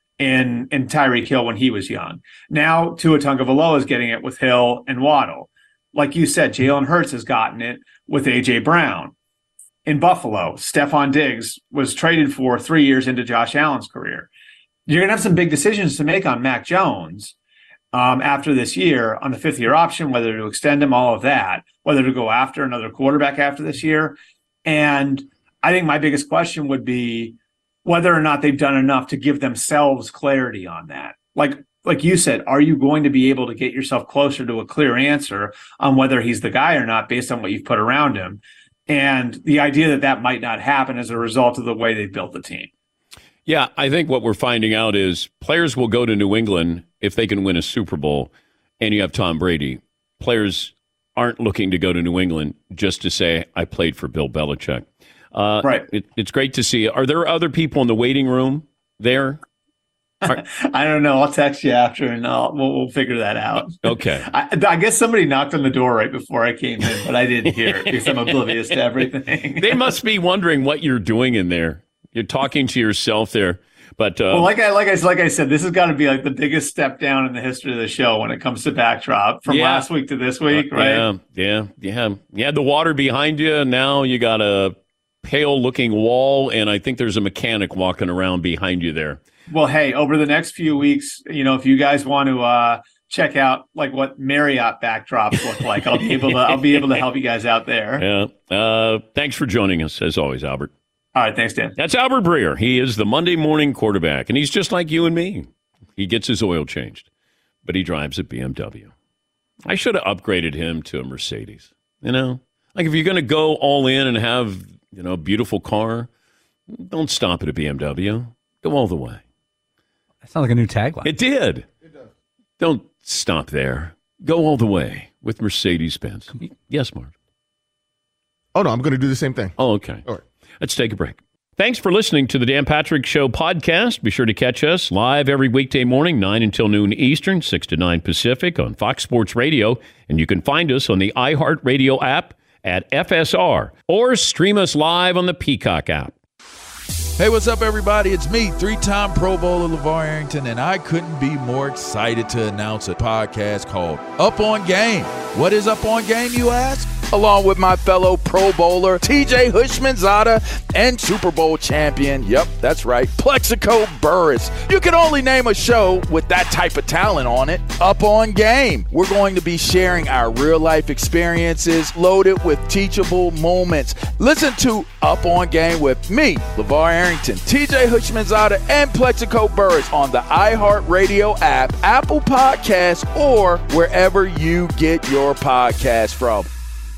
in, in Tyreek Hill when he was young. Now Tua Tagovailoa is getting it with Hill and Waddle. Like you said, Jalen Hurts has gotten it with A J Brown. In Buffalo, Stephon Diggs was traded for three years into Josh Allen's career. You're going to have some big decisions to make on Mac Jones um, after this year on the fifth year option, whether to extend him, all of that, whether to go after another quarterback after this year. And I think my biggest question would be whether or not they've done enough to give themselves clarity on that. Like, like you said, are you going to be able to get yourself closer to a clear answer on whether he's the guy or not based on what you've put around him? And the idea that that might not happen as a result of the way they built the team. Yeah, I think what we're finding out is players will go to New England if they can win a Super Bowl and you have Tom Brady. Players aren't looking to go to New England just to say, I played for Bill Belichick. Uh, right. It, it's great to see. Are there other people in the waiting room there? Are, I don't know. I'll text you after and I'll, we'll, we'll figure that out. Okay. I, I guess somebody knocked on the door right before I came in, but I didn't hear it because I'm oblivious to everything. They must be wondering what you're doing in there. You're talking to yourself there. But uh, well, like I like I like I said, this has got to be like the biggest step down in the history of the show when it comes to backdrop from yeah. last week to this week, uh, right? Yeah, yeah, yeah. You had the water behind you, and now you got a pale-looking wall, and I think there's a mechanic walking around behind you there. Well, hey, over the next few weeks, you know, if you guys want to uh, check out like what Marriott backdrops look like, I'll be able to I'll be able to help you guys out there. Yeah. Uh, thanks for joining us as always, Albert. All right, thanks, Dan. That's Albert Breer. He is the Monday morning quarterback, and he's just like you and me. He gets his oil changed, but he drives a B M W. I should have upgraded him to a Mercedes. You know, like if you're going to go all in and have, you know, a beautiful car, don't stop at a B M W. Go all the way. That sounds like a new tagline. It did. It does. Don't stop there. Go all the way with Mercedes-Benz. Yes, Mark. Oh, no, I'm going to do the same thing. Oh, okay. All right. Let's take a break. Thanks for listening to the Dan Patrick Show podcast. Be sure to catch us live every weekday morning, nine until noon Eastern, six to nine Pacific on Fox Sports Radio. And you can find us on the iHeartRadio app at F S R or stream us live on the Peacock app. Hey, what's up, everybody? It's me, three-time Pro Bowler LeVar Arrington, and I couldn't be more excited to announce a podcast called Up On Game. What is Up On Game, you ask? along with my fellow Pro Bowler T J Hushmanzada and Super Bowl champion, yep, that's right, Plexico Burris. You can only name a show with that type of talent on it. Up on Game. We're going to be sharing our real-life experiences loaded with teachable moments. Listen to Up on Game with me, LeVar Arrington, T J Hushmanzada, and Plexico Burris on the iHeartRadio app, Apple Podcasts, or wherever you get your podcast from.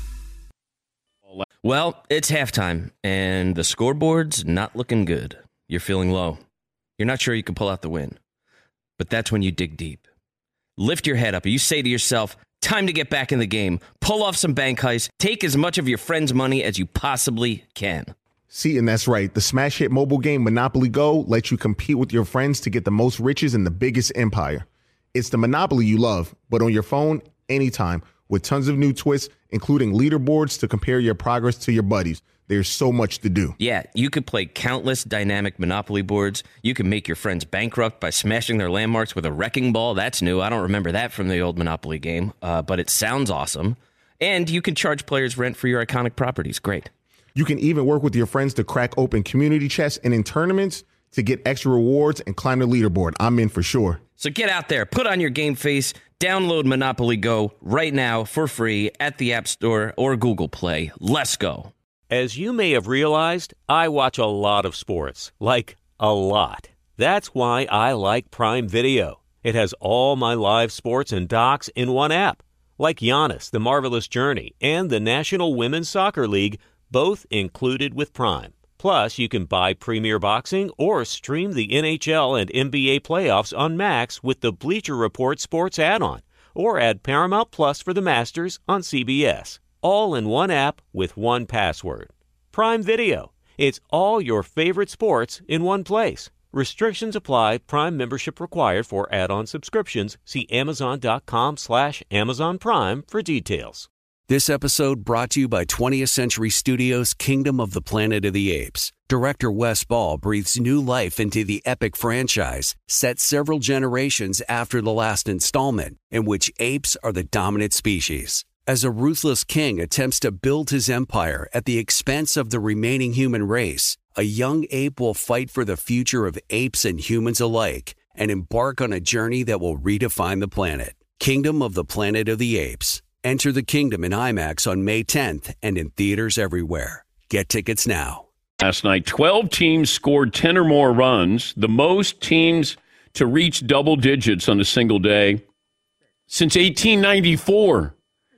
Well, it's halftime, and the scoreboard's not looking good. You're feeling low. You're not sure you can pull out the win. But that's when you dig deep. Lift your head up, and you say to yourself, time to get back in the game. Pull off some bank heists. Take as much of your friend's money as you possibly can. See, and that's right. The smash hit mobile game Monopoly Go lets you compete with your friends to get the most riches in the biggest empire. It's the Monopoly you love, but on your phone, anytime, with tons of new twists, including leaderboards to compare your progress to your buddies. There's so much to do. Yeah, you could play countless dynamic Monopoly boards. You can make your friends bankrupt by smashing their landmarks with a wrecking ball. That's new. I don't remember that from the old Monopoly game, uh, but it sounds awesome. And you can charge players rent for your iconic properties. Great. You can even work with your friends to crack open community chests and in tournaments to get extra rewards and climb the leaderboard. I'm in for sure. So get out there, put on your game face, download Monopoly Go right now for free at the App Store or Google Play. Let's go. As you may have realized, I watch a lot of sports, like a lot. That's why I like Prime Video. It has all my live sports and docs in one app, like Giannis, The Marvelous Journey, and the National Women's Soccer League, both included with Prime. Plus, you can buy Premier Boxing or stream the N H L and N B A playoffs on Max with the Bleacher Report Sports add-on, or add Paramount Plus for the Masters on C B S. All in one app with one password. Prime Video. It's all your favorite sports in one place. Restrictions apply. Prime membership required for add-on subscriptions. See Amazon.com slash Amazon Prime for details. This episode brought to you by twentieth Century Studios' Kingdom of the Planet of the Apes. Director Wes Ball breathes new life into the epic franchise, set several generations after the last installment, in which apes are the dominant species. As a ruthless king attempts to build his empire at the expense of the remaining human race, a young ape will fight for the future of apes and humans alike and embark on a journey that will redefine the planet. Kingdom of the Planet of the Apes. Enter the kingdom in IMAX on May tenth and in theaters everywhere. Get tickets now. Last night, twelve teams scored ten or more runs, the most teams to reach double digits on a single day since eighteen ninety-four.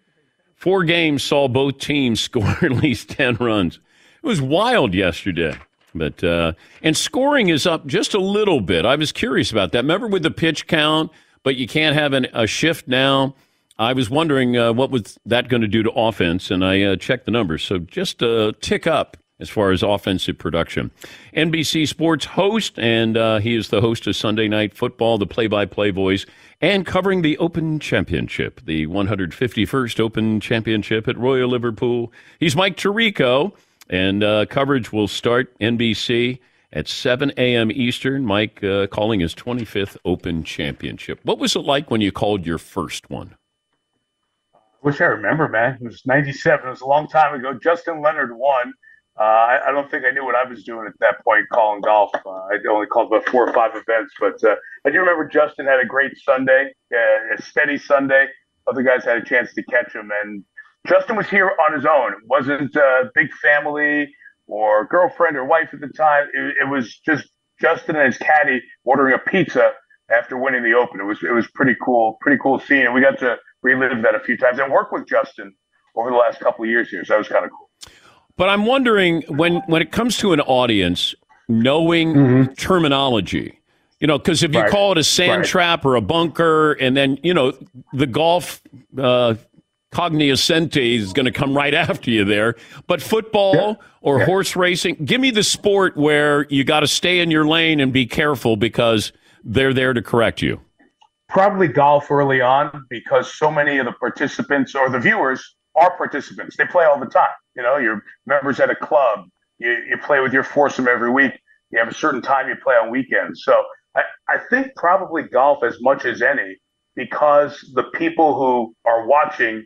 Four games saw both teams score at least ten runs. It was wild yesterday. But uh, and scoring is up just a little bit. I was curious about that. Remember with the pitch count, but you can't have an, a shift now. I was wondering uh, what was that going to do to offense, and I uh, checked the numbers. So just a tick up as far as offensive production. N B C Sports host, and uh, he is the host of Sunday Night Football, the play-by-play voice, and covering the Open Championship, the one hundred fifty-first Open Championship at Royal Liverpool. He's Mike Tirico, and uh, coverage will start N B C at seven a.m. Eastern. Mike uh, calling his twenty-fifth Open Championship. What was it like when you called your first one? Wish I remember, man. It was ninety-seven. It was a long time ago. Justin Leonard won. Uh, I, I don't think I knew what I was doing at that point calling golf. Uh, I only called about four or five events. But uh, I do remember Justin had a great Sunday, uh, a steady Sunday. Other guys had a chance to catch him. And Justin was here on his own. It wasn't a big family or girlfriend or wife at the time. It, it was just Justin and his caddy ordering a pizza after winning the Open. It was it was pretty cool, pretty cool scene. And we got to relive that a few times and work with Justin over the last couple of years here. So that was kind of cool. But I'm wondering, when, when it comes to an audience, knowing mm-hmm. terminology, you know, because if you right. call it a sand right. trap or a bunker, and then, you know, the golf uh, cognoscente is going to come right after you there. But football yeah. or yeah. horse racing, give me the sport where you got to stay in your lane and be careful because they're there to correct you. Probably golf early on, because so many of the participants or the viewers are participants. They play all the time. You know, you're members at a club. You, you play with your foursome every week. You have a certain time you play on weekends. So I, I think probably golf as much as any, because the people who are watching,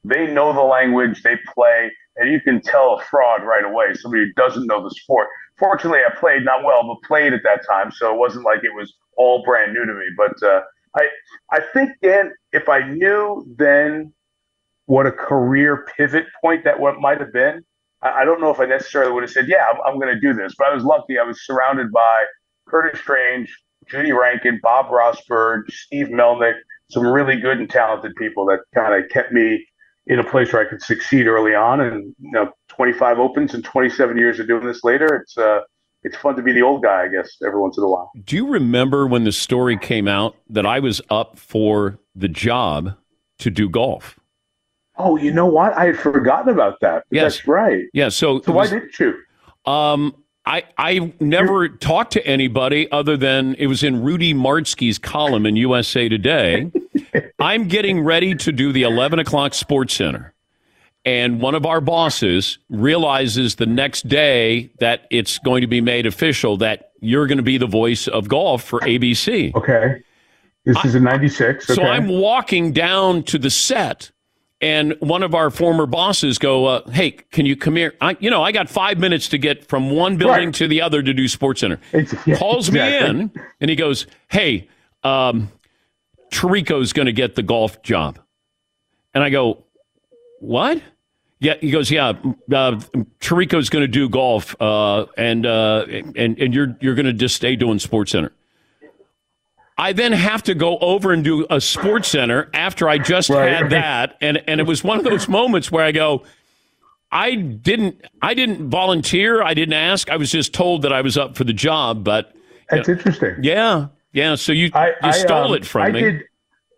they know the language, they play, and you can tell a fraud right away, somebody who doesn't know the sport. Fortunately, I played not well, but played at that time, so it wasn't like it was all brand new to me. But uh, I, I think, Dan, if I knew then what a career pivot point that what might have been, I, I don't know if I necessarily would have said, yeah, I'm, I'm going to do this. But I was lucky. I was surrounded by Curtis Strange, Judy Rankin, Bob Rosberg, Steve Melnick, some really good and talented people that kind of kept me in a place where I could succeed early on. And, you know, twenty-five opens and twenty-seven years of doing this later, it's uh, it's fun to be the old guy, I guess, every once in a while. Do you remember when the story came out that I was up for the job to do golf? Oh, you know what? I had forgotten about that. Yes. That's right. Yeah. So, so why was, didn't you? Um, I I never You're... talked to anybody other than it was in Rudy Martzke's column in U S A Today. I'm getting ready to do the eleven o'clock Sports Center. And one of our bosses realizes the next day that it's going to be made official that you're going to be the voice of golf for A B C. Okay. This I, is in ninety-six. Okay. So I'm walking down to the set, and one of our former bosses go, uh, hey, can you come here? I, you know, I got five minutes to get from one building right. to the other to do Sports Center. It's, yeah, Calls exactly. me in, and he goes, hey, um, Tirico's going to get the golf job. And I go, what? Yeah, he goes, yeah, uh, Tirico's going to do golf, uh, and uh, and and you're you're going to just stay doing Sports Center. I then have to go over and do a Sports Center after I just right. had that, and and it was one of those moments where I go, I didn't I didn't volunteer, I didn't ask, I was just told that I was up for the job. But that's you know, interesting. Yeah, yeah. So you I, you I, stole um, it from I me. Did,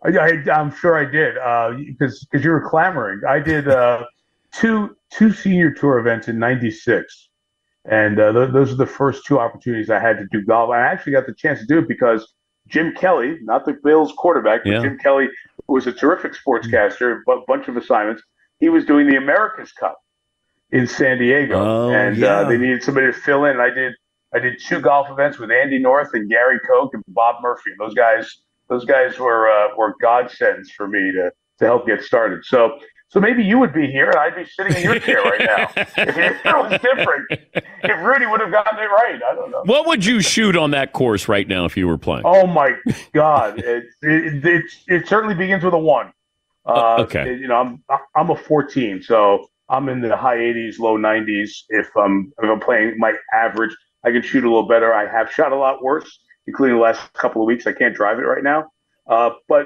I, I'm sure I did, because uh, because you were clamoring. I did. Uh, Two two senior tour events in ninety-six, and uh, th- those are the first two opportunities I had to do golf. I actually got the chance to do it because Jim Kelly, not the Bills quarterback, but yeah. Jim Kelly was a terrific sportscaster, a bunch of assignments. He was doing the America's Cup in San Diego, oh, and yeah. uh, they needed somebody to fill in. And I did I did two golf events with Andy North and Gary Koch and Bob Murphy. Those guys those guys were uh, were godsends for me to to help get started. So. So maybe you would be here, and I'd be sitting in your chair right now. If it was different, if Rudy would have gotten it right, I don't know. What would you shoot on that course right now if you were playing? Oh my God, it it, it, it certainly begins with a one. Uh, okay, it, you know, I'm I'm a fourteen, so I'm in the high eighties, low nineties. If I'm if I'm playing my average, I can shoot a little better. I have shot a lot worse, including the last couple of weeks. I can't drive it right now, uh, but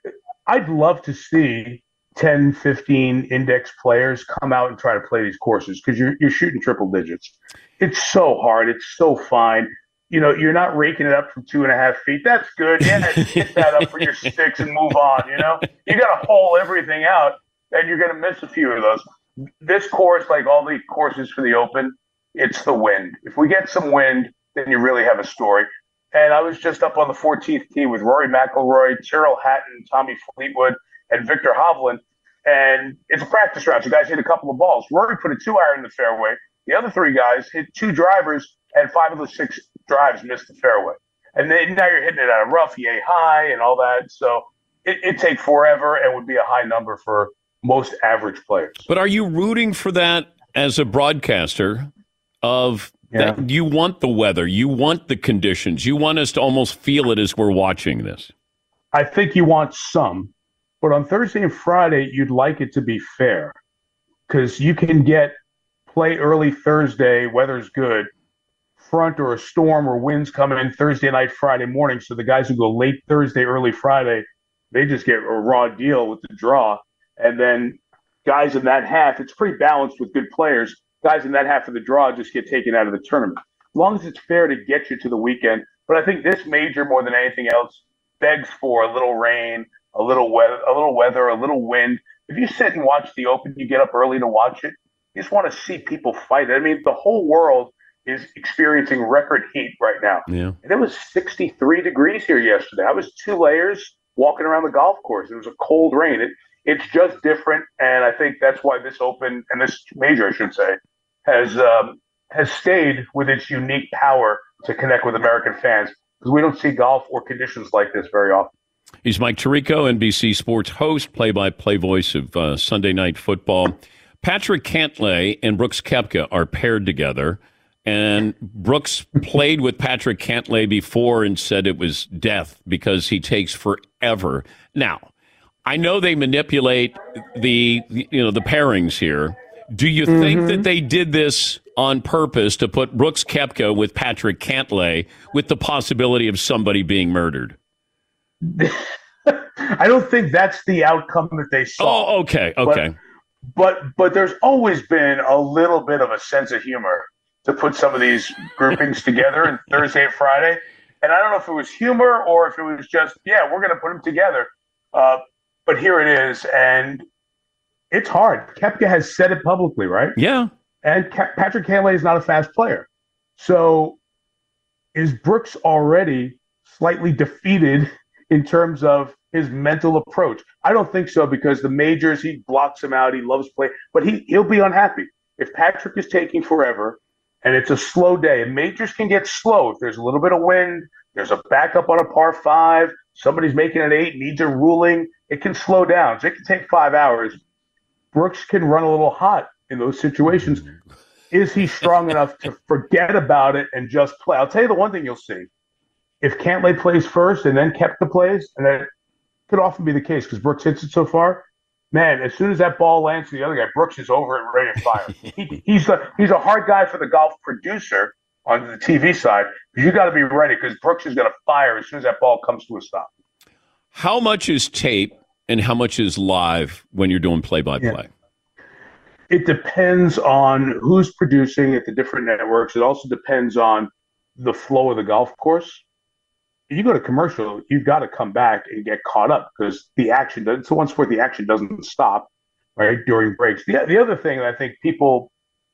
I'd love to see ten, fifteen index players come out and try to play these courses because you're you're shooting triple digits. It's so hard. It's so fine. You know, you're not raking it up from two and a half feet. That's good. Yeah, hit that up for your sticks and move on. You know, you got to hole everything out, and you're going to miss a few of those. This course, like all the courses for the Open, it's the wind. If we get some wind, then you really have a story. And I was just up on the fourteenth tee with Rory McIlroy, Tyrrell Hatton, Tommy Fleetwood, and Victor Hovland, and it's a practice round. So guys hit a couple of balls. Rory put a two iron in the fairway. The other three guys hit two drivers, and five of the six drives missed the fairway. And then now you're hitting it at a rough, yay high, and all that. So it it take forever and would be a high number for most average players. But are you rooting for that as a broadcaster? Of yeah. that you want the weather, you want the conditions, you want us to almost feel it as we're watching this. I think you want some. But on Thursday and Friday, you'd like it to be fair because you can get play early Thursday, weather's good, front or a storm or winds coming in Thursday night, Friday morning. So the guys who go late Thursday, early Friday, they just get a raw deal with the draw. And then guys in that half, it's pretty balanced with good players. Guys in that half of the draw just get taken out of the tournament. As long as it's fair to get you to the weekend. But I think this major, more than anything else, begs for a little rain, a little weather, a little weather, a little wind. If you sit and watch the Open, you get up early to watch it. You just want to see people fight. I mean, the whole world is experiencing record heat right now. Yeah. And it was sixty-three degrees here yesterday. I was two layers walking around the golf course. It was a cold rain. It, it's just different, and I think that's why this Open, and this major, I should say, has um, has stayed with its unique power to connect with American fans because we don't see golf or conditions like this very often. He's Mike Tirico, N B C Sports host, play-by-play voice of uh, Sunday Night Football. Patrick Cantlay and Brooks Koepka are paired together, and Brooks played with Patrick Cantlay before and said it was death because he takes forever. Now, I know they manipulate the you know the pairings here. Do you mm-hmm. think that they did this on purpose to put Brooks Koepka with Patrick Cantlay with the possibility of somebody being murdered? I don't think that's the outcome that they saw. Oh, okay, okay. But, but but there's always been a little bit of a sense of humor to put some of these groupings together in Thursday and Friday. And I don't know if it was humor or if it was just, yeah, we're going to put them together. Uh, but here it is, and it's hard. Koepka has said it publicly, right? Yeah. And Ka- Patrick Cantlay is not a fast player. So is Brooks already slightly defeated in terms of his mental approach? I don't think so, because the majors, he blocks him out. He loves play, but he, he'll be unhappy. If Patrick is taking forever and it's a slow day, and majors can get slow if there's a little bit of wind, there's a backup on a par five, somebody's making an eight, needs a ruling, it can slow down. So it can take five hours. Brooks can run a little hot in those situations. Is he strong enough to forget about it and just play? I'll tell you the one thing you'll see. If Cantlay plays first and then Koepka plays, and that could often be the case because Brooks hits it so far, man, as soon as that ball lands to the other guy, Brooks is over and ready to fire. he, he's, a, he's a hard guy for the golf producer on the T V side. You got to be ready because Brooks is going to fire as soon as that ball comes to a stop. How much is tape and how much is live when you're doing play-by-play? Yeah. It depends on who's producing at the different networks. It also depends on the flow of the golf course. If you go to commercial, you've got to come back and get caught up because the action, it's the one sport the action doesn't stop, right, during breaks. The, the other thing that I think people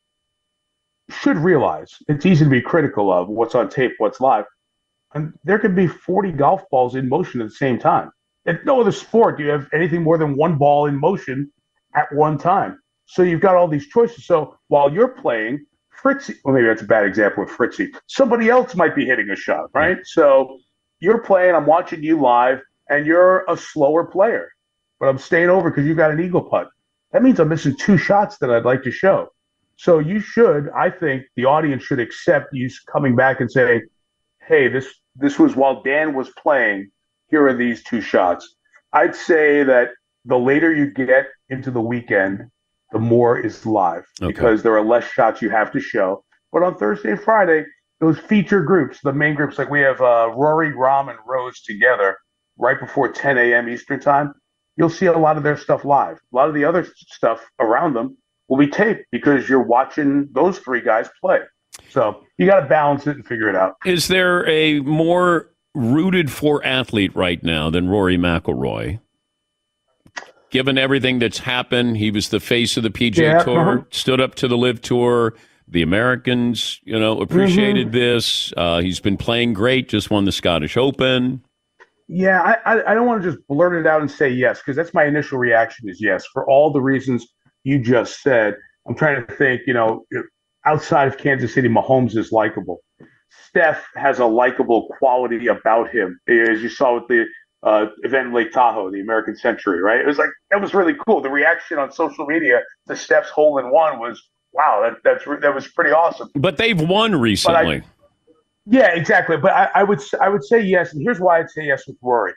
should realize, it's easy to be critical of what's on tape, what's live, and there could be forty golf balls in motion at the same time. In no other sport do you have anything more than one ball in motion at one time. So you've got all these choices. So while you're playing, Fritzy, well, maybe that's a bad example of Fritzy, somebody else might be hitting a shot, right? So you're playing, I'm watching you live, and you're a slower player, but I'm staying over because you got an eagle putt. That means I'm missing two shots that I'd like to show. So you should, I think, the audience should accept you coming back and say, hey, this this was while Dan was playing, here are these two shots. I'd say that the later you get into the weekend, the more is live okay. because there are less shots you have to show. But on Thursday and Friday, those feature groups, the main groups, like we have uh, Rory, Rahm, and Rose together right before ten a.m. Eastern time, you'll see a lot of their stuff live. A lot of the other stuff around them will be taped because you're watching those three guys play. So you got to balance it and figure it out. Is there a more rooted for athlete right now than Rory McIlroy? Given everything that's happened, he was the face of the P G A yeah, Tour, uh-huh. stood up to the Live Tour. The Americans, you know, appreciated mm-hmm. this. Uh, he's been playing great, just won the Scottish Open. Yeah, I, I, I don't want to just blurt it out and say yes, because that's my initial reaction is yes. For all the reasons you just said, I'm trying to think, you know, outside of Kansas City, Mahomes is likable. Steph has a likable quality about him, as you saw with the uh, event in Lake Tahoe, the American Century, right? It was like, that was really cool. The reaction on social media to Steph's hole-in-one was, wow, that that's that was pretty awesome. But they've won recently. I, yeah, exactly. But I, I would I would say yes, and here's why I'd say yes with Rory.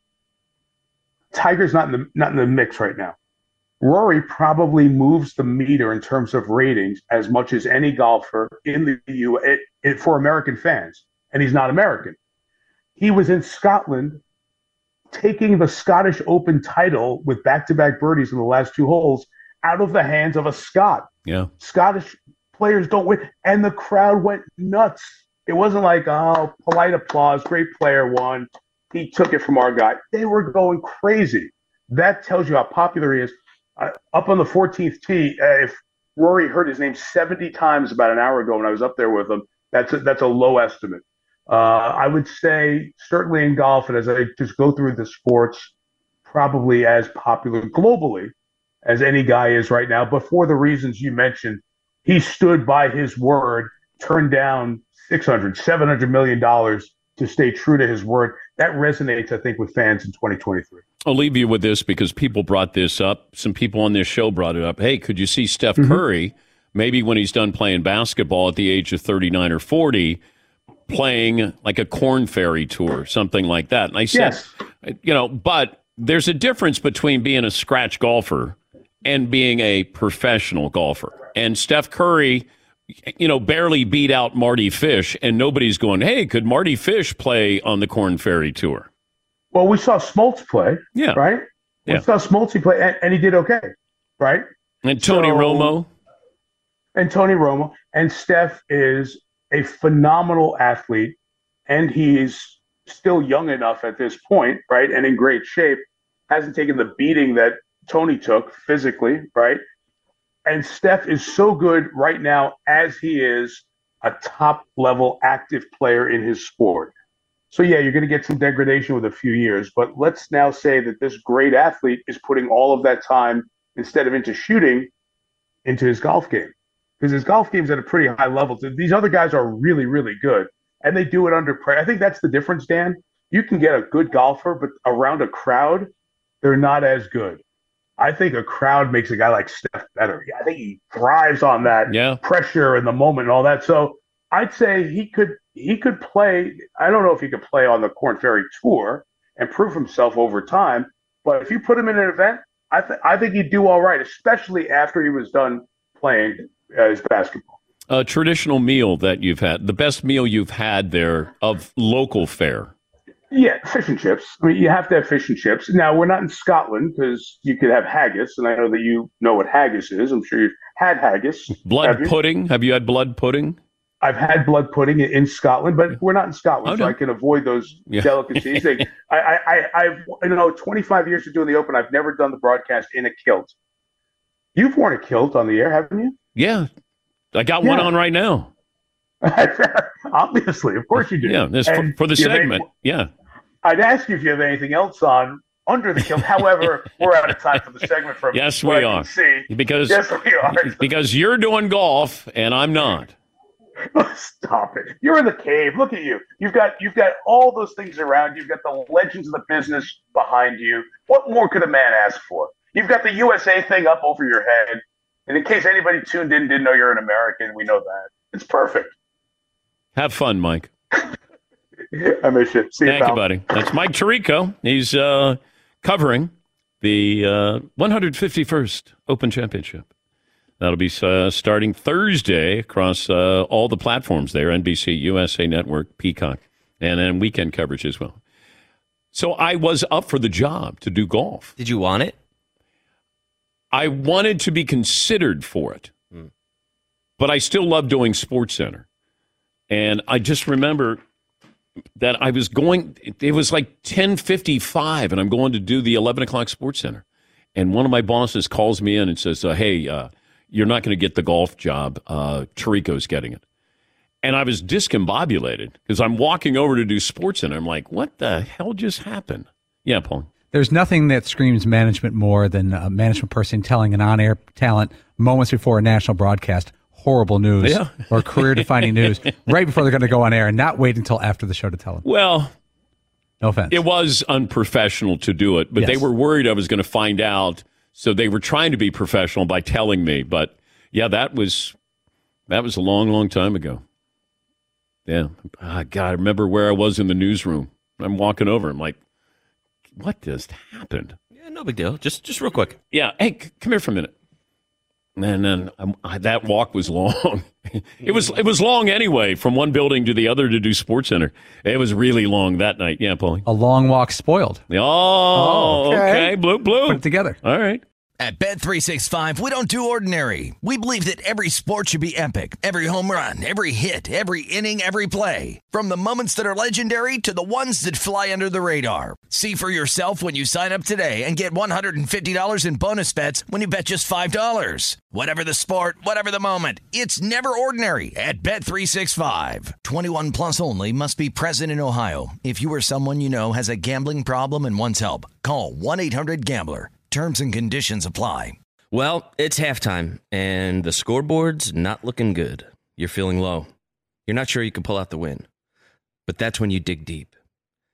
Tiger's not in the not in the mix right now. Rory probably moves the meter in terms of ratings as much as any golfer in the U S it, it, for American fans, and he's not American. He was in Scotland taking the Scottish Open title with back-to-back birdies in the last two holes out of the hands of a Scot. Yeah, Scottish players don't win, and the crowd went nuts. It wasn't like, oh, polite applause, great player won. He took it from our guy. They were going crazy. That tells you how popular he is. Uh, up on the fourteenth tee, uh, if Rory heard his name seventy times about an hour ago when I was up there with him, that's a, that's a low estimate. Uh, I would say certainly in golf, and as I just go through the sports, probably as popular globally as any guy is right now. But for the reasons you mentioned, he stood by his word, turned down six hundred, seven hundred million dollars to stay true to his word. that resonates, I think, with fans in twenty twenty-three. I'll leave you with this because people brought this up. Some people on this show brought it up. Hey, could you see Steph Mm-hmm. Curry, maybe when he's done playing basketball at the age of thirty-nine or forty, playing like a Corn Ferry Tour, something like that? And I said, Yes. you know, but there's a difference between being a scratch golfer and being a professional golfer. And Steph Curry, you know, barely beat out Marty Fish, and nobody's going, hey, could Marty Fish play on the Corn Ferry Tour? Well, we saw Smoltz play, Yeah. right? We Yeah. saw Smoltz play, and, and he did okay, right? And Tony So- Romo. And Tony Romo. And Steph is a phenomenal athlete, and he's still young enough at this point, right, and in great shape, hasn't taken the beating that Tony took physically, right? And Steph is so good right now as he is a top-level active player in his sport. So, yeah, you're going to get some degradation with a few years, but let's now say that this great athlete is putting all of that time, instead of into shooting, into his golf game. Because his golf game's at a pretty high level. These other guys are really, really good, and they do it under pressure. I think that's the difference, Dan. You can get a good golfer, but around a crowd, they're not as good. I think a crowd makes a guy like Steph better. I think he thrives on that Yeah. pressure and the moment and all that. So I'd say he could he could play. I don't know if he could play on the Corn Ferry Tour and prove himself over time. But if you put him in an event, I, th- I think he'd do all right, especially after he was done playing uh, his basketball. A traditional meal that you've had, the best meal you've had there of local fare. Yeah, fish and chips. I mean, you have to have fish and chips. Now, we're not in Scotland because you could have haggis, and I know that you know what haggis is. I'm sure you've had haggis. Blood Have you? pudding. Have you had blood pudding? I've had blood pudding in Scotland, but we're not in Scotland, Oh, so no. I can avoid those Yeah. delicacies. They, I, I, I, I've, you know, twenty-five years of doing the Open, I've never done the broadcast in a kilt. You've worn a kilt on the air, haven't you? Yeah. I got one Yeah. on right now. Obviously, of course you do. Yeah, this for, And for the you have any- segment. Yeah. I'd ask you if you have anything else on under the kilt. However, we're out of time for the segment. From Yes, what we I can are. See. Because Yes, we are. because you're doing golf and I'm not. Stop it! You're in the cave. Look at you. You've got you've got all those things around. You've got the legends of the business behind you. What more could a man ask for? You've got the U S A thing up over your head. And in case anybody tuned in didn't know you're an American, we know that. It's perfect. Have fun, Mike. I miss you. See you, Thank you, pal. buddy. That's Mike Tirico. He's uh, covering the uh, one hundred fifty-first Open Championship. That'll be uh, starting Thursday across uh, all the platforms there, N B C, U S A Network, Peacock, and then weekend coverage as well. So I was up for the job to do golf. Did you want it? I wanted to be considered for it, Hmm. but I still love doing SportsCenter. And I just remember that I was going, it was like ten fifty-five, and I'm going to do the eleven o'clock SportsCenter. And one of my bosses calls me in and says, uh, hey, uh, you're not going to get the golf job. Uh, Tirico's getting it. And I was discombobulated because I'm walking over to do SportsCenter. I'm like, what the hell just happened? Yeah, Paul. There's nothing that screams management more than a management person telling an on-air talent moments before a national broadcast horrible news Yeah. or career-defining news right before they're going to go on air and not wait until after the show to tell them. Well, no offense. It was unprofessional to do it, but Yes. they were worried I was going to find out, so they were trying to be professional by telling me. But yeah, that was that was a long, long time ago. Yeah, ah, God, I remember where I was in the newsroom. I'm walking over. I'm like, what just happened? Yeah, no big deal. Just just real quick. Yeah, hey, c- come here for a minute. And then um, I, that walk was long. it was it was long anyway, from one building to the other to do SportsCenter. It was really long that night. Yeah, Paulie. A long walk spoiled. Oh, Oh, okay. okay. Blue, blue. Put it together. All right. At Bet three sixty-five, we don't do ordinary. We believe that every sport should be epic. Every home run, every hit, every inning, every play. From the moments that are legendary to the ones that fly under the radar. See for yourself when you sign up today and get one hundred fifty dollars in bonus bets when you bet just five dollars. Whatever the sport, whatever the moment, it's never ordinary at Bet three sixty-five. twenty-one plus only. Must be present in Ohio. If you or someone you know has a gambling problem and wants help, call one eight hundred gambler. Terms and conditions apply. Well, it's halftime, and the scoreboard's not looking good. You're feeling low. You're not sure you can pull out the win. But that's when you dig deep.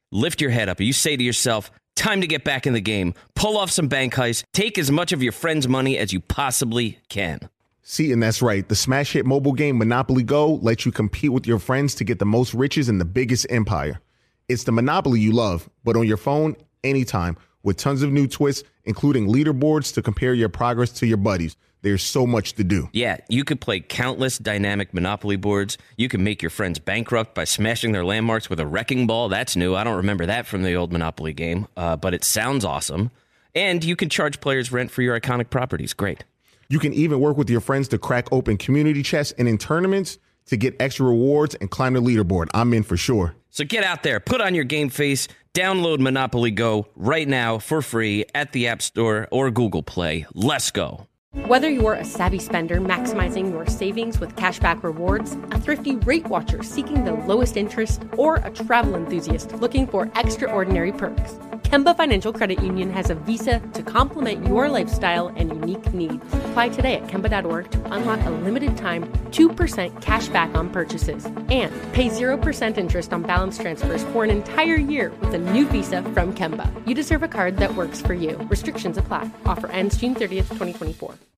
lift your head up. You say to yourself, time to get back in the game. Pull off some bank heists. Take as much of your friend's money as you possibly can. See, and that's right. The smash hit mobile game Monopoly Go lets you compete with your friends to get the most riches in the biggest empire. It's the Monopoly you love, but on your phone, anytime, with tons of new twists, including leaderboards to compare your progress to your buddies. There's so much to do. Yeah, you could play countless dynamic Monopoly boards. You can make your friends bankrupt by smashing their landmarks with a wrecking ball. That's new. I don't remember that from the old Monopoly game, uh, but it sounds awesome. And you can charge players rent for your iconic properties. Great. You can even work with your friends to crack open community chests and in tournaments to get extra rewards and climb the leaderboard. I'm in for sure. So get out there, put on your game face, download Monopoly Go right now for free at the App Store or Google Play. Let's go. Whether you're a savvy spender maximizing your savings with cashback rewards, a thrifty rate watcher seeking the lowest interest, or a travel enthusiast looking for extraordinary perks, Kemba Financial Credit Union has a visa to complement your lifestyle and unique needs. Apply today at Kemba dot org to unlock a limited time two percent cash back on purchases and pay zero percent interest on balance transfers for an entire year with a new visa from Kemba. You deserve a card that works for you. Restrictions apply. Offer ends June thirtieth, twenty twenty-four.